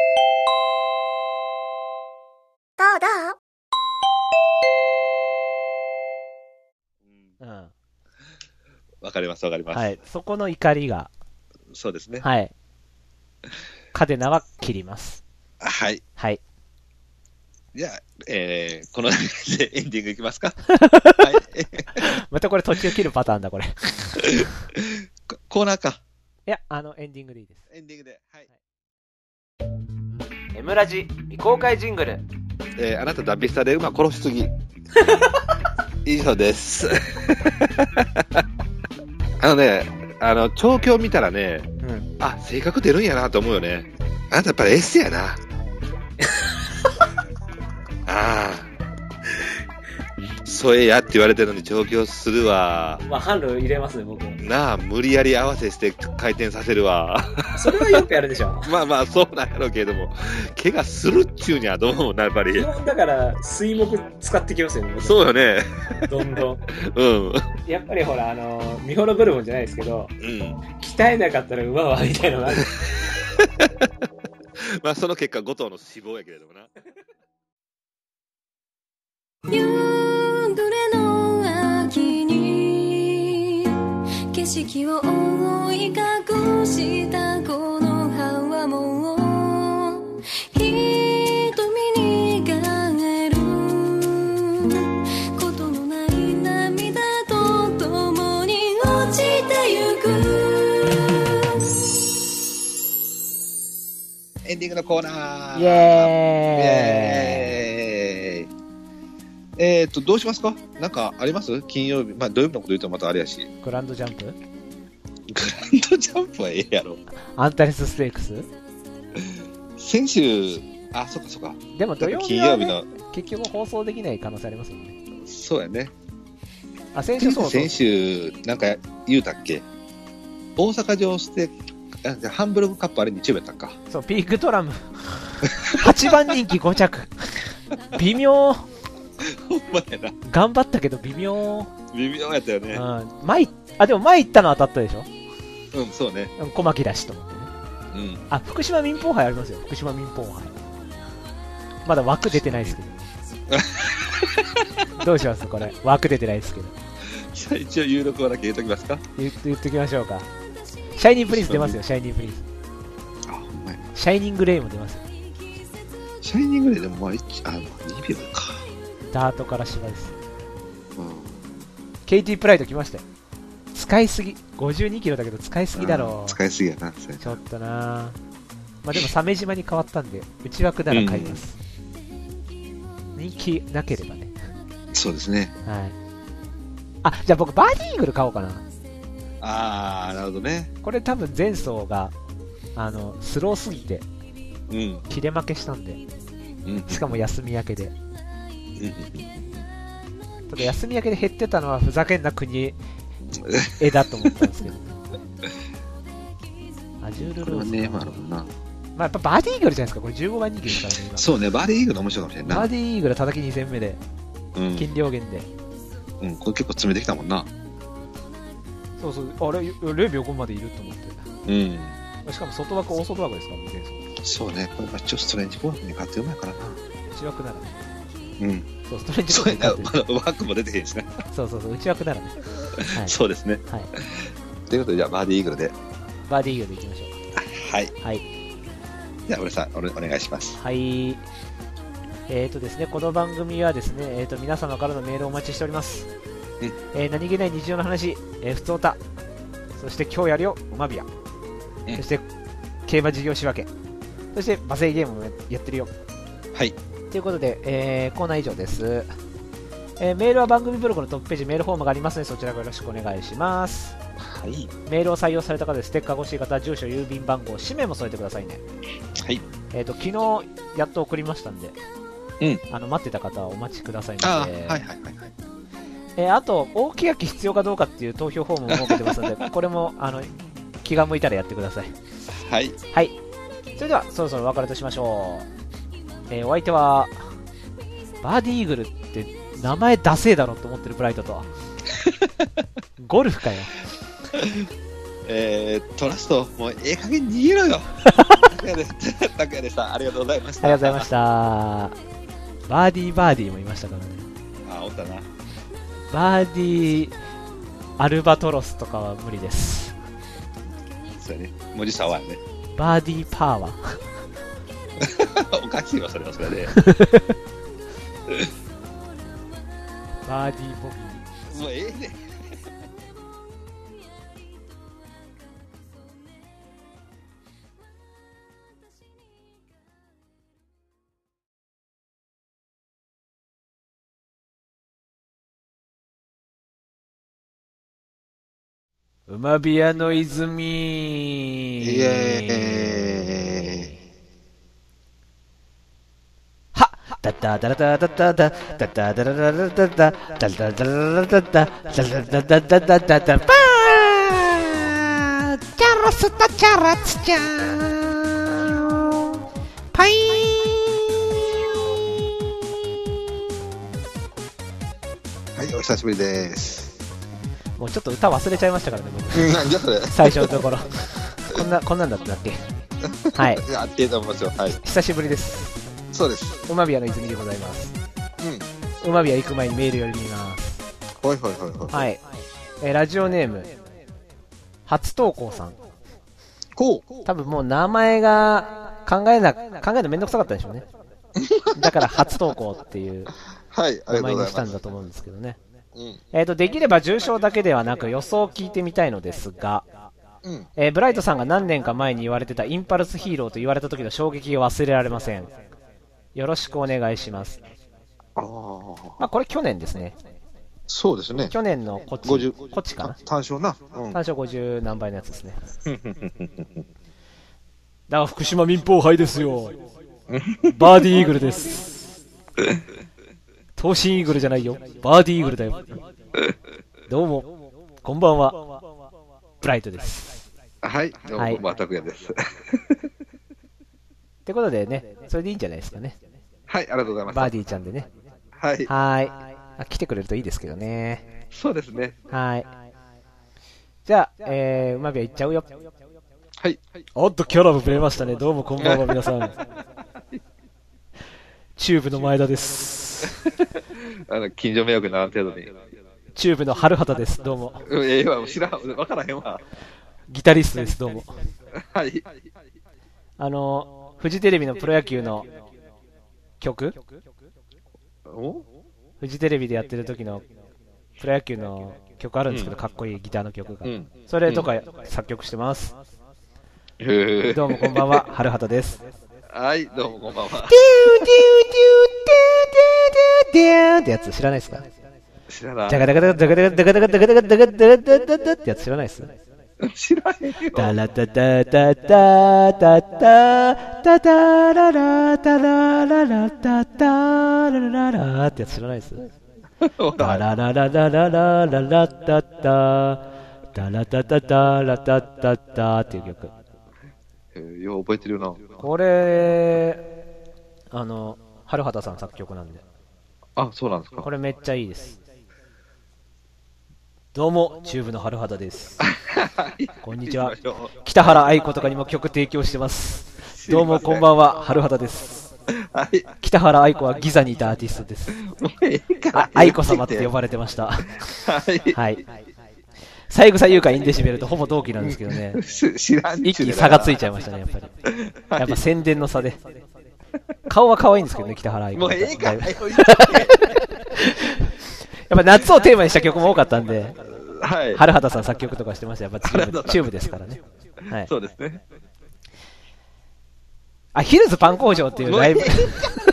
どうどううん。 わかりますわかります。 はい。そこの怒りが。 そうですね。 はい。カデナは切ります。 はい。 はい。 じゃあ、えー、この流れでエンディングいきますか。はい。 またこれ途中切るパターンだ、これ。 コーナーか。 いや、あの、エンディングでいいです。 エンディングで。はい。 エムラジ未公開ジングル。 えー、あなたダビスタで馬殺しすぎ。以上です。あのね、あの、調教見たらね、うん、あ、性格出るんやなと思うよね。あなたやっぱり S やな。ああ。そえやって言われてるのに調教するわ。 まあ、ハンル入れますね、僕。 なあ、無理やり合わせして回転させるわ。 それはよくやるでしょ。 まあまあ、そうなんやろうけれども、怪我するっちゅうにはどうもな、やっぱり。 基本だから、水木使ってきますよね。 そうよね。 どんどん。 うん。 やっぱりほら、あの、ミホロブルモンじゃないですけど、うん。鍛えなかったら馬は、みたいなのがある。 まあ、その結果、ご頭の死亡やけれどもな。 夕暮れの秋に景色を覆い隠したこの葉はもう瞳に輝ることのない涙と共に落ちてゆく。 エンディングのコーナー。 イエーイ。イエーイ。 えーと、どうしますか？なんかあります？金曜日。まあ、土曜日のこと言うとまたあれやし。 グランドジャンプ？ グランンドジャンプはええやろ。 アンタレスステークス。 先週、あ、そっかそっか。 でも土曜日金は、ね、 曜日の、 結局放送できない可能性ありますもんね。 そうやね。 あ、先週そうそう。 先週、なんか言うたっけ、大阪城ステーク、ハンブルグカップあれ日曜日やったんか。 そう、ピークトラム。はちばん人気ご着。微妙。 ほんまやな。 頑張ったけど微妙。 微妙やったよね。 うん。前、あ、でも前行ったの当たったでしょ。 うん、そうね。 小牧だしと思ってね。 うん。 あ、福島民放杯ありますよ。福島民放杯。まだ枠出てないですけど。どうしますこれ。枠出てないですけど。 じゃあ一応有力はだけ言うときますか。 言っ言っときましょうか。シャイニングプリンス出ますよ、シャイニングプリンス。 あ、ほんまや。 シャイニングレイも出ますよ。 シャイニングレイでもまあ、あの、にびょうか。 ダートから芝です。 うん。 ケイティプライド来ましたよ。使いすぎ。ごじゅうにキロだけど使いすぎだろう。 使いすぎやな、 ちょっとな。まあでも鮫島に変わったんで、内枠なら買います。うん、人気なければね。 そうですね。 はい。あ、じゃあ僕バーディーイーグル買おうかな。 あー、なるほどね。 これ多分前走が、あの、スローすぎて、 うん。 切れ負けしたんで。 うん。 しかも休み明けで。 うん。 ただ休み明けで減ってたのはふざけんな国絵だと思ったんですけど。アジュールローズ。 ね、まあ、まあ、 まあやっぱバーディーイーグルじゃないですか。これじゅうごばん人気ですからね、今。 そうね、バーディーイーグル面白いかもしれんな。 バーディーイーグル叩きに戦目で、 うん、 金量減で。 うん、これ結構詰めてきたもんな。 そうそう、あれ、れいびょうごまでいると思って。 うん。 しかも外枠、大外枠ですからね、 そうね、これはちょっとストレンジボールに勝ってうまいからな。 内枠ならね。 うん。 そう、ストレンジボールに勝ってる。まだ枠も出てへんしね。 そうそうそう、内枠ならね。 はい、そうですね。 はい。 ということで、じゃあ、バーディーイーグルで。 バーディーイーグルでいきましょう。 はい。 はい。 じゃあ、俺さん、お願いします。 はい。えーとですね、この番組はですね、えーと、皆様からのメールをお待ちしております。うん、えー、何気ない日常の話、えー、ふつおた、そして今日やるよ、馬ビア、うん、そして競馬事業仕分け、そして馬勢ゲームもやってるよ。 はい。 ということで、えー、コーナー以上です。えー、メールは番組ブログのトップページ、メールフォームがありますので、そちらからよろしくお願いします。 はい。 メールを採用された方でステッカーが欲しい方は、住所、郵便番号、氏名も添えてくださいね。 はい。 えーと、昨日やっと送りましたんで、 うん。 あの、待ってた方はお待ちくださいませ。 あ、はいはいはいはい。 えー、あと、大木焼き必要かどうかっていう投票フォームを設けてますので、これもあの気が向いたらやってください。 はい。 はい。それでは、そろそろお別れとしましょう。えー、お相手は、バーディーイーグルって名前ダセーだろと思ってるブライトと、ゴルフかよ。 えー、トラスト、もうええ加減逃げろよ。拓也でした。ありがとうございました。 ありがとうございました。バーディーバーディーもいましたからね。 あ、おったな。 バーディーアルバトロスとかは無理です。 そうやね。文字差はね。 バーディーパーはおかしいわ、それはそれで。 バーディーボギー。 もうええね。 馬ビアの泉イエーイはダダダラダダダダダダダラダダダダダダダダラダダダダダダダダダダバーチャラスタチャラツチャーパイーはい、お久しぶりです。 もうちょっと歌忘れちゃいましたからね、僕。 なんじゃそれ。 最初のところ。こんな、こんなんだったっけ。はい。 いや、いいと思いますよ。はい。 久しぶりです。 そうです。 馬ビアの泉でございます。 うん。 馬ビア行く前にメール読みます。 はいはいはいはい。 はい。えー、ラジオネーム、初投稿さん。 こう。 多分もう名前が考えな、考えるのめんどくさかったでしょうね。だから初投稿っていう名前にしたんだと思うんですけどね。うん、えーと、できれば重賞だけではなく予想を聞いてみたいのですが、うん、えー、ブライトさんが何年か前に言われてたインパルスヒーローと言われた時の衝撃が忘れられません。よろしくお願いします。あ、まあ、これ去年ですね。 そうですね。 去年のこっち、 ごじゅうこっちかな。 単勝な。うん。 単勝ごじゅう何倍のやつですね。だから福島民放杯ですよ。バーディーイーグルです。東進イーグルじゃないよ。バーディーイーグルだよ。どうも、こんばんは。ブライトです。 はい、どうも、 はいこんばんは、拓也です。 ってことでね、それでいいんじゃないですかね。 はい、ありがとうございます。 バーディーちゃんでね。 はい。 はーい。あ、来てくれるといいですけどね。 そうですね。 はーい。じゃあ、えー、馬ビア行っちゃうよ。 はい。 おっと、キャラもぶれましたね。どうもこんばんは、皆さん。チューブの前田です。 あの、近所迷惑にならん程度に。 チューブの春畑です。どうも。 うん、ええわ、知らん、わからへんわ。 ギタリストです。どうも。 はい。 あの、フジテレビのプロ野球の曲おフジテレビでやってる時のプロ野球の曲あるんですけど、 うんかっこいいギターの曲が。 うん。 それとか作曲してます。 へえ。 どうもこんばんは、春畑です。 はい、どうもこんばんは。 デューデューデューデューデューデューデューってやつ知らないですか？ 知らない。 ジャガダガダガダガダガダガダガダガダガダガダガダガダガってやつ知らないです？ 知らへんよ。 ダラダダダダダダダダララダラララダダラララってやつ知らないです？ダララララララララダダダラダダダラダダダっていう曲。 えーよう覚えてるな。 これあの春畑さん作曲なんで。 あ、そうなんですか。 これめっちゃいいです。どうもチューブの春畑です。こんにちは。北原愛子とかにも曲提供してます。どうもこんばんは、春畑です。 はい。 北原愛子はギザにいたアーティストです。 もうええかあ、愛子様って呼ばれてました。 はい。 はい。三枝優香インデシベルとほぼ同期なんですけどね。 し知らん一気に差がついちゃいましたね、やっぱり。やっぱ宣伝の差で。顔は可愛いんですけどね、北原愛子。 もうええかだいぶやっぱ夏をテーマにした曲も多かったんで、 はい。 春畑さん作曲とかしてました。やっぱチューブ、 ありがとうございますチューブですからね。はい。 そうですね。 あ、ヒルズパン工場っていうライブもうえ。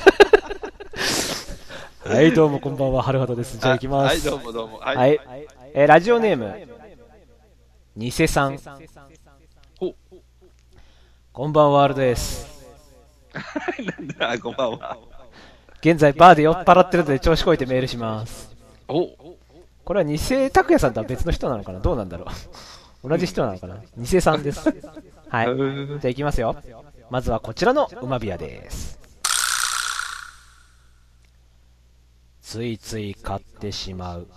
はい、どうもこんばんは、春畑です。じゃあ行きます。 はい、どうもどうも。は。 はいい。えーラジオネーム、ニセさん。 お、 こんばんは、ワールドです。 なんだ、あこんばんは。 現在、バーで酔っ払ってるので調子こいてメールします。 お、 これはニセ拓也さんとは別の人なのかな？どうなんだろう。同じ人なのかな？ニセさんです。はい。じゃあ行きますよ。まずはこちらの馬ビアです。ついつい買ってしまう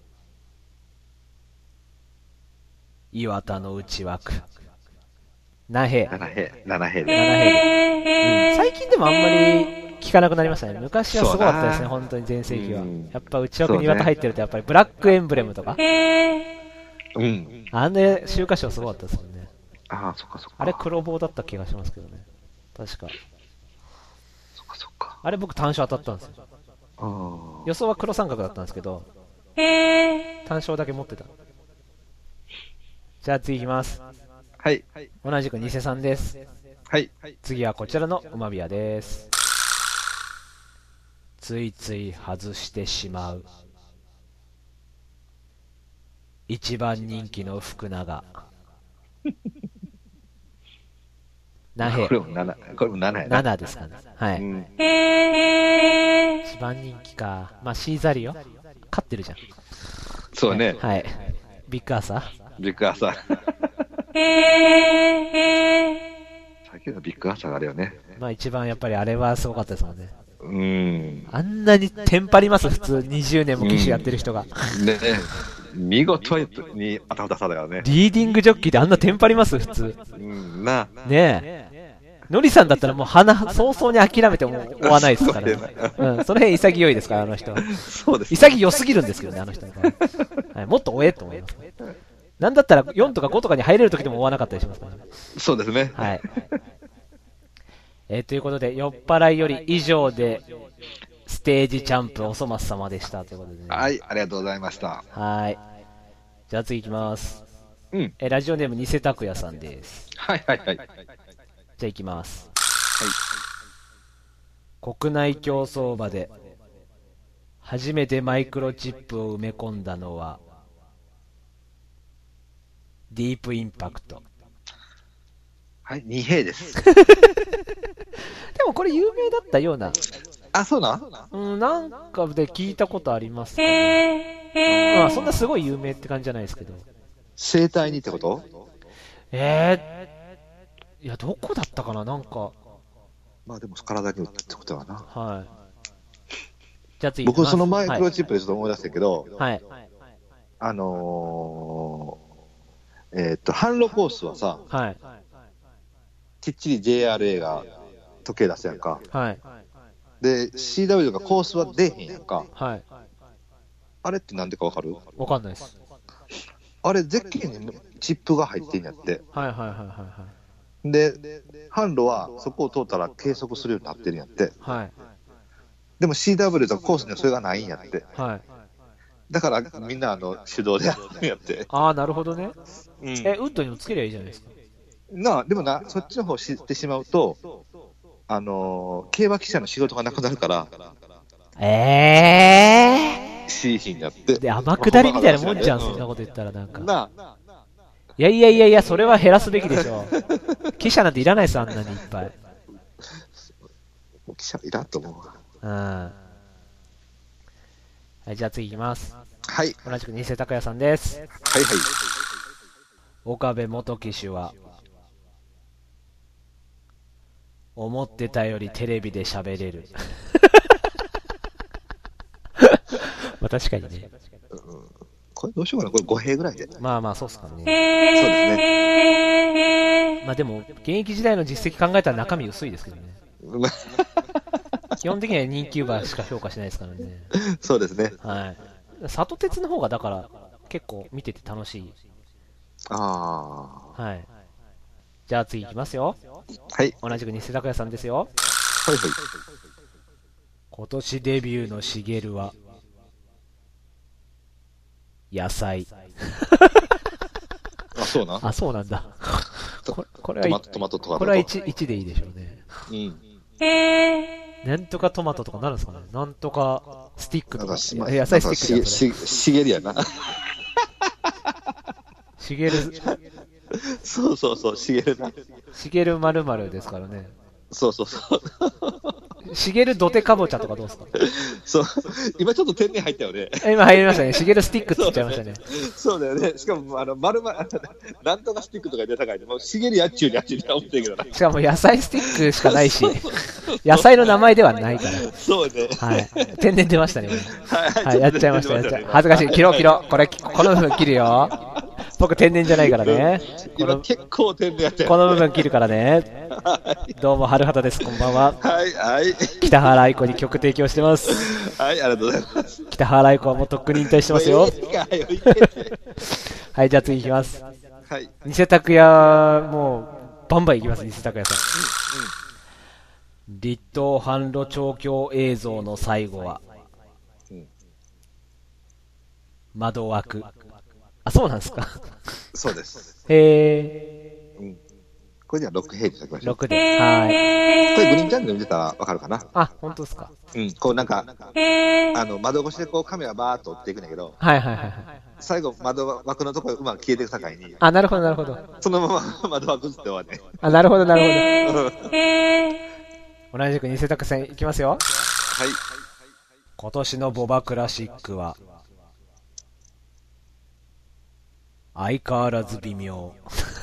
岩田の内枠何平ななへい、ななへいなな平、うん、最近でもあんまり聞かなくなりましたね。昔はすごかったですね、本当に全盛期は。やっぱ内枠に岩田入ってるとやっぱりブラックエンブレムとか、 うん。 あの週刊誌すごかったですもんね。 ああ、そっかそっか。 あれ黒棒だった気がしますけどね、確か。 そっかそっか。 あれ僕単勝当たったんですよ。 ああ。 予想は黒三角だったんですけど、単勝だけ持ってた。じゃあ次いきます。 はい。 同じくニセさんです。 はい。 次はこちらの馬ビアです。ついつい外してしまう一番人気の福永何平これもなな、これもななやな。 ななですかね。はい、 うん。 一番人気か。まあシーザリオ勝ってるじゃん。 そうね。 はい、ビッグアーサービッグアーサー。さっきのビッグアーサーがあるよね。 まあ一番やっぱりあれはすごかったですもんね。 うん。 あんなにテンパります、普通にじゅうねんも騎手やってる人が。 ね見事に頭出さだからね。 リーディングジョッキーであんなテンパります、普通。 うんな。 ねえ。ノリさんだったらもう鼻、早々に諦めても追わないですからね。うん、その辺潔いですから、あの人は。 そうです。 潔すぎるんですけどね、あの人の場合、はい。もっと追えと思います。なんだったらよんとかごとかに入れる時でも追わなかったりしますからね。 そうですね。 はい。えー、ということで、酔っ払いより以上で、ステージチャンプおそ松様でしたということでね。 はい、ありがとうございました。 はい。じゃあ次行きます。 うん。 えー、ラジオネーム、ニセタクヤさんです。 はいはいはい。 じゃあ行きます。はい。国内競走馬で、 初めてマイクロチップを埋め込んだのは、ディープインパクト。 はい、二平です。 でもこれ有名だったような。 あ、そうなんうん、なんかで聞いたことありますかね。まあ、そんなすごい有名って感じじゃないですけど。 生体にってこと？ えー、いや、どこだったかな、なんか。 まあでも体にってことはな。 はい。じゃあ次。 僕そのマイクロチップでちょっと思い出したけど、 はい。 あのー、えー、っと、販路コースはさ、 はい。 きっちり ジェイアールエー が時計出すやんか。 はい。 で、シーダブリュー がコースは出えへんやんか。 はい。 あれってなんでかわかる？ わかんないです。 あれ、ゼッケンにチップが入ってんやって。 はいはいはいはいはい。 で、販路はそこを通ったら計測するようになってるんやって。 はい。 でも シーダブリュー とかコースにはそれがないんやって。 はい。 だからみんなあの手動でやるんやって。 ああ、なるほどね。 うん、 え、ウッドにもつけりゃいいじゃないですか。 なあ、でもな、そっちの方知ってしまうと、あのー、競馬記者の仕事がなくなるから、 えー。 シーヒンやって。 で、天下りみたいなもんじゃん、そんなこと言ったらなんか。 なあ。 いやいやいやいや、それは減らすべきでしょ。記者なんていらないです、あんなにいっぱい。 記者いらんと思うわ。 うん。はい、じゃあ次いきます。 はい。 同じく偽拓也さんです。 はいはい。 岡部元騎手は、思ってたよりテレビで喋れる。まあ確かにね。 うん、これどうしようかな、これご平ぐらいで。 まあまあそうっすかね。そうですね。 まあでも、現役時代の実績考えたら中身薄いですけどね。基本的には人気馬しか評価しないですからね。 そうですね。 はい。里鉄の方がだから結構見てて楽しい。 ああ。 はい。じゃあ次いきますよ。 はい。 同じく偽拓也さんですよ。 はいはい。 今年デビューのしげるは、野菜。 あ、そうな。 あ、そうなんだ。これ、これはトマト、トマトとか。 これは 1, 1でいいでしょうね。 うん。 なんとかトマトとかなるんですかね。なんとかスティックとか。 野菜スティックじゃんそれ。 し、しげるやな。 しげる。 そうそうそう、しげるな。 しげるまるまるですからね。 そうそうそう。 しげる土手かぼちゃとかどうですか？ そう。今ちょっと天然入ったよね。 今入りましたね。しげるスティックって言っちゃいましたね。 そうだよね。しかも、あの、丸々、なんとかスティックとか出たかいで、もうしげるやっちゅうにあっちゅうに思ってるけどな。 しかも野菜スティックしかないし、野菜の名前ではないから。 そうね。 はい。天然出ましたね。 はい、 はい、やっちゃいました、やっちゃい。恥ずかしい。切ろう切ろう。これ、この部分切るよ。僕天然じゃないからね。 今結構天然やったよ。 この部分切るからね。どうも、春畑です。こんばんは。 はい、はい。 北原愛子に曲提供してます。 はい、ありがとうございます。 北原愛子はもうとっくに引退してますよ。はい、じゃあ次いきます。 はい。 偽拓也、もう、バンバンいきます、偽拓也さん。うんうん、立東販路調教映像の最後は、うん、窓枠。あ、そうなんですか。 そうです。 へー。うん、 これではろく平でいただきましょう。 ろくで。はい。 これグリーンチャンネル見てたらわかるかな。 あ、本当ですか。 うん、こうなんか、あの、窓越しでこうカメラバーっと追っていくんだけど、 はいはいはい。最後、窓枠のところうまく消えていく境に。 あ、なるほどなるほど。 そのまま窓枠映って終わるね。 あ、なるほどなるほど。同じく偽拓さんいきますよ。 はい。 今年のボバクラシックは、相変わらず微妙。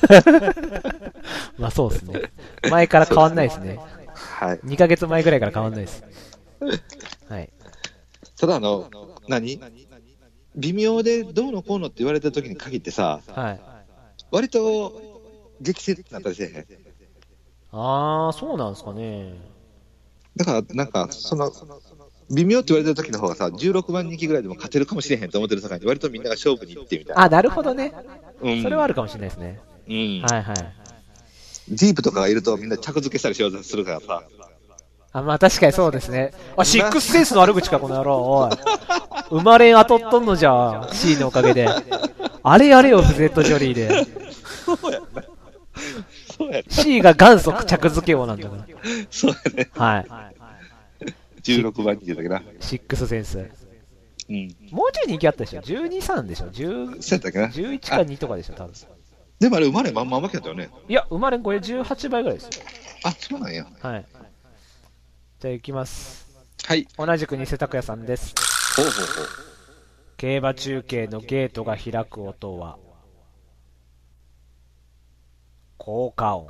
まあそうですね。前から変わんないですね。 はい。 にかげつまえぐらいから変わんないです。はい。 ただあの、何微妙でどうのこうのって言われた時に限ってさ、はい。割と激戦ってなったりせえへん。 あー、そうなんですかね。 だからなんか、その、微妙って言われた時の方がさ、じゅうろくばん人気ぐらいでも勝てるかもしれへんと思ってる境に割とみんなが勝負に行ってみたいな。 あ、なるほどね。 うん。 それはあるかもしれないですね。 うん。 はいはい。 ジープとかがいるとみんな着付けしたりしようとするからさ。 あ、まあ確かにそうですね。あ、シックスセンスの悪口か、この野郎。おい。生まれん当たっとんのじゃ、C のおかげで。あれやれよ、フゼットジョリーで。 そうやな。そうやな。 C が元祖着付け王なんだから。 そうやね。 はい。 じゅうろくばん人だけな。 シックスセンス。 うん。 もうちょい人気あったでしょ ?じゅうに、さんでしょ ?じゅう、 そうやったっけな。 じゅういちかにとかでしょ多分。 でもあれ生まれまんま負けたよね。 いや、生まれんこれじゅうはちばいぐらいですよ。 あ、そうなんや。 はい。じゃあ行きます。 はい。 同じく偽拓也さんです。 ほうほうほう。 競馬中継のゲートが開く音は、効果音。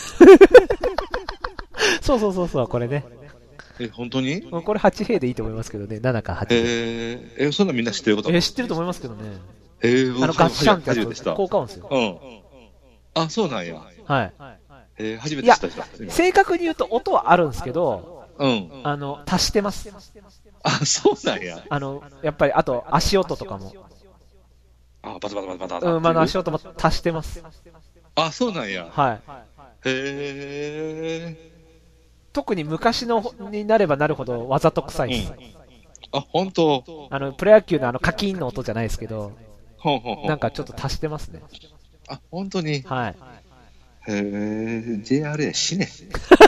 そうそうそうそう、これね。 え、本当に？ これはちへいでいいと思いますけどね、ななかはち。 えー、え、そんなみんな知ってること？ え、知ってると思いますけどね。 えー、 あの、ガッシャンってやつ、 初めて知った。 効果音ですよ。 うん。あ、そうなんや。 はい。 えー、初めて知った人。 正確に言うと音はあるんですけど、 うん。 あの、足してます。 あ、そうなんや。 あの、やっぱり、あと、足音とかも。 あ、バタバタバタバタ。 うん、馬の足音も足してます。 あ、そうなんや。 はい。 へー。 特に昔のになればなるほどわざと臭いです。うん、 あ、本当。 あの、プロ野球のあの、カキーンの音じゃないですけど、 ほんほんほん。 なんかちょっと足してますね。 あ、本当に。 はい。 へー、ジェイアールエー 死ね。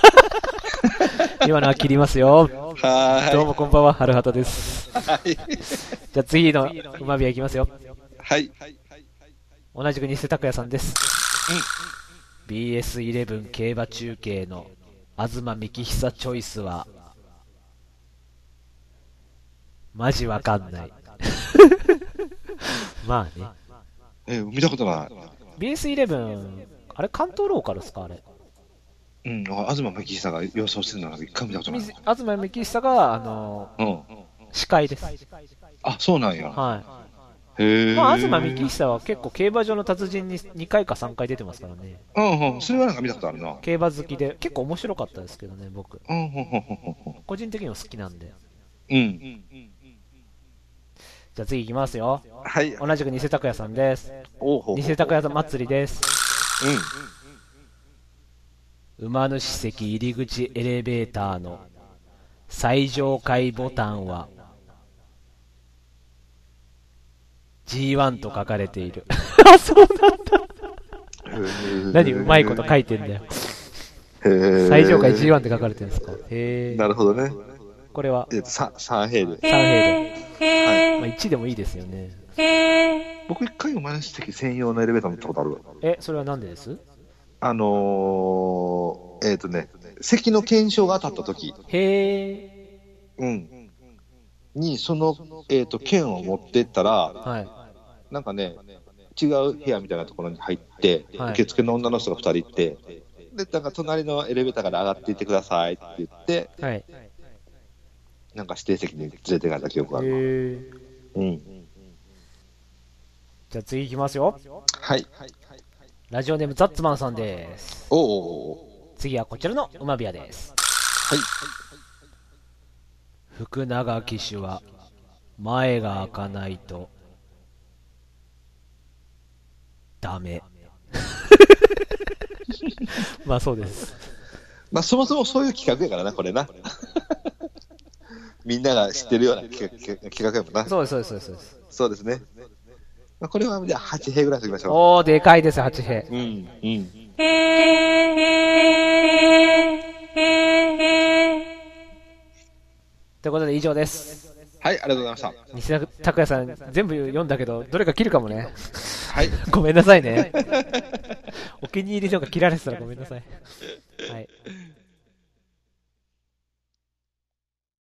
今のは切りますよ。 はい。 どうもこんばんは、春畑です。 はい。 じゃあ次の馬ビアいきますよ。 はい。 同じく偽拓也さんです。 うん。 ビーエスイレブン 競馬中継の東幹久チョイスは、マジわかんない。まあね。 え、見たことない。 ビーエスイレブン、あれ関東ローカルですかあれ。 うん、東幹久が予想してるのは一回見たことない。 東幹久が、あのー、うん、司会です。 あ、そうなんや。 はい。 へー。 まあ、東幹久は結構競馬場の達人ににかいかさんかい出てますからね。 うんうん、それはなんか見たことあるな。 競馬好きで、結構面白かったですけどね、僕。 うんうんうんうん。 個人的にも好きなんで。 うん。 じゃあ次行きますよ。 はい。 同じく偽拓也さんです。 おほほ。 偽拓也祭りです。 うん。 馬主席入り口エレベーターの最上階ボタンは ジーワン と書かれている。あ、そうなんだ。何うまいこと書いてんだよ。最上階 ジーワン って書かれてるんですか。へー。 なるほどね。 これはさんへいで。 さんへいで。はい。まあ、いちでもいいですよね。 僕一回馬主席専用のエレベーター乗ったことある。 え、それはなんでです？ あのー、えっ、ー、とね、席の検証が当たった時。 へー。うん。に、その、えっ、ー、と、券を持ってったら、 はい。 なんかね、違う部屋みたいなところに入って、はい、受付の女の人がふたりいて、で、なんか隣のエレベーターから上がっていってくださいって言って、 はい。 なんか指定席に連れてかれた記憶がある。へー。うん。 じゃあ次行きますよ。 はい。 ラジオネームザッツマンさんです。 おお。 次はこちらの馬ビアです。 はい。 福永騎手は前が開かないとダメ。まあそうです。 まあそもそもそういう企画やからな、これな。みんなが知ってるような企画、企画やもんな。 そうです、そうです、そうです。 そうですね。まあ、これはじゃあはちへいぐらいにしときましょう。 おー、でかいです、はちへい。 うん、うん。 ということで以上です。 はい、ありがとうございました。 西拓也さん、全部読んだけど、どれか切るかもね。 はい。 ごめんなさいね。お気に入りのが切られてたらごめんなさい。はい。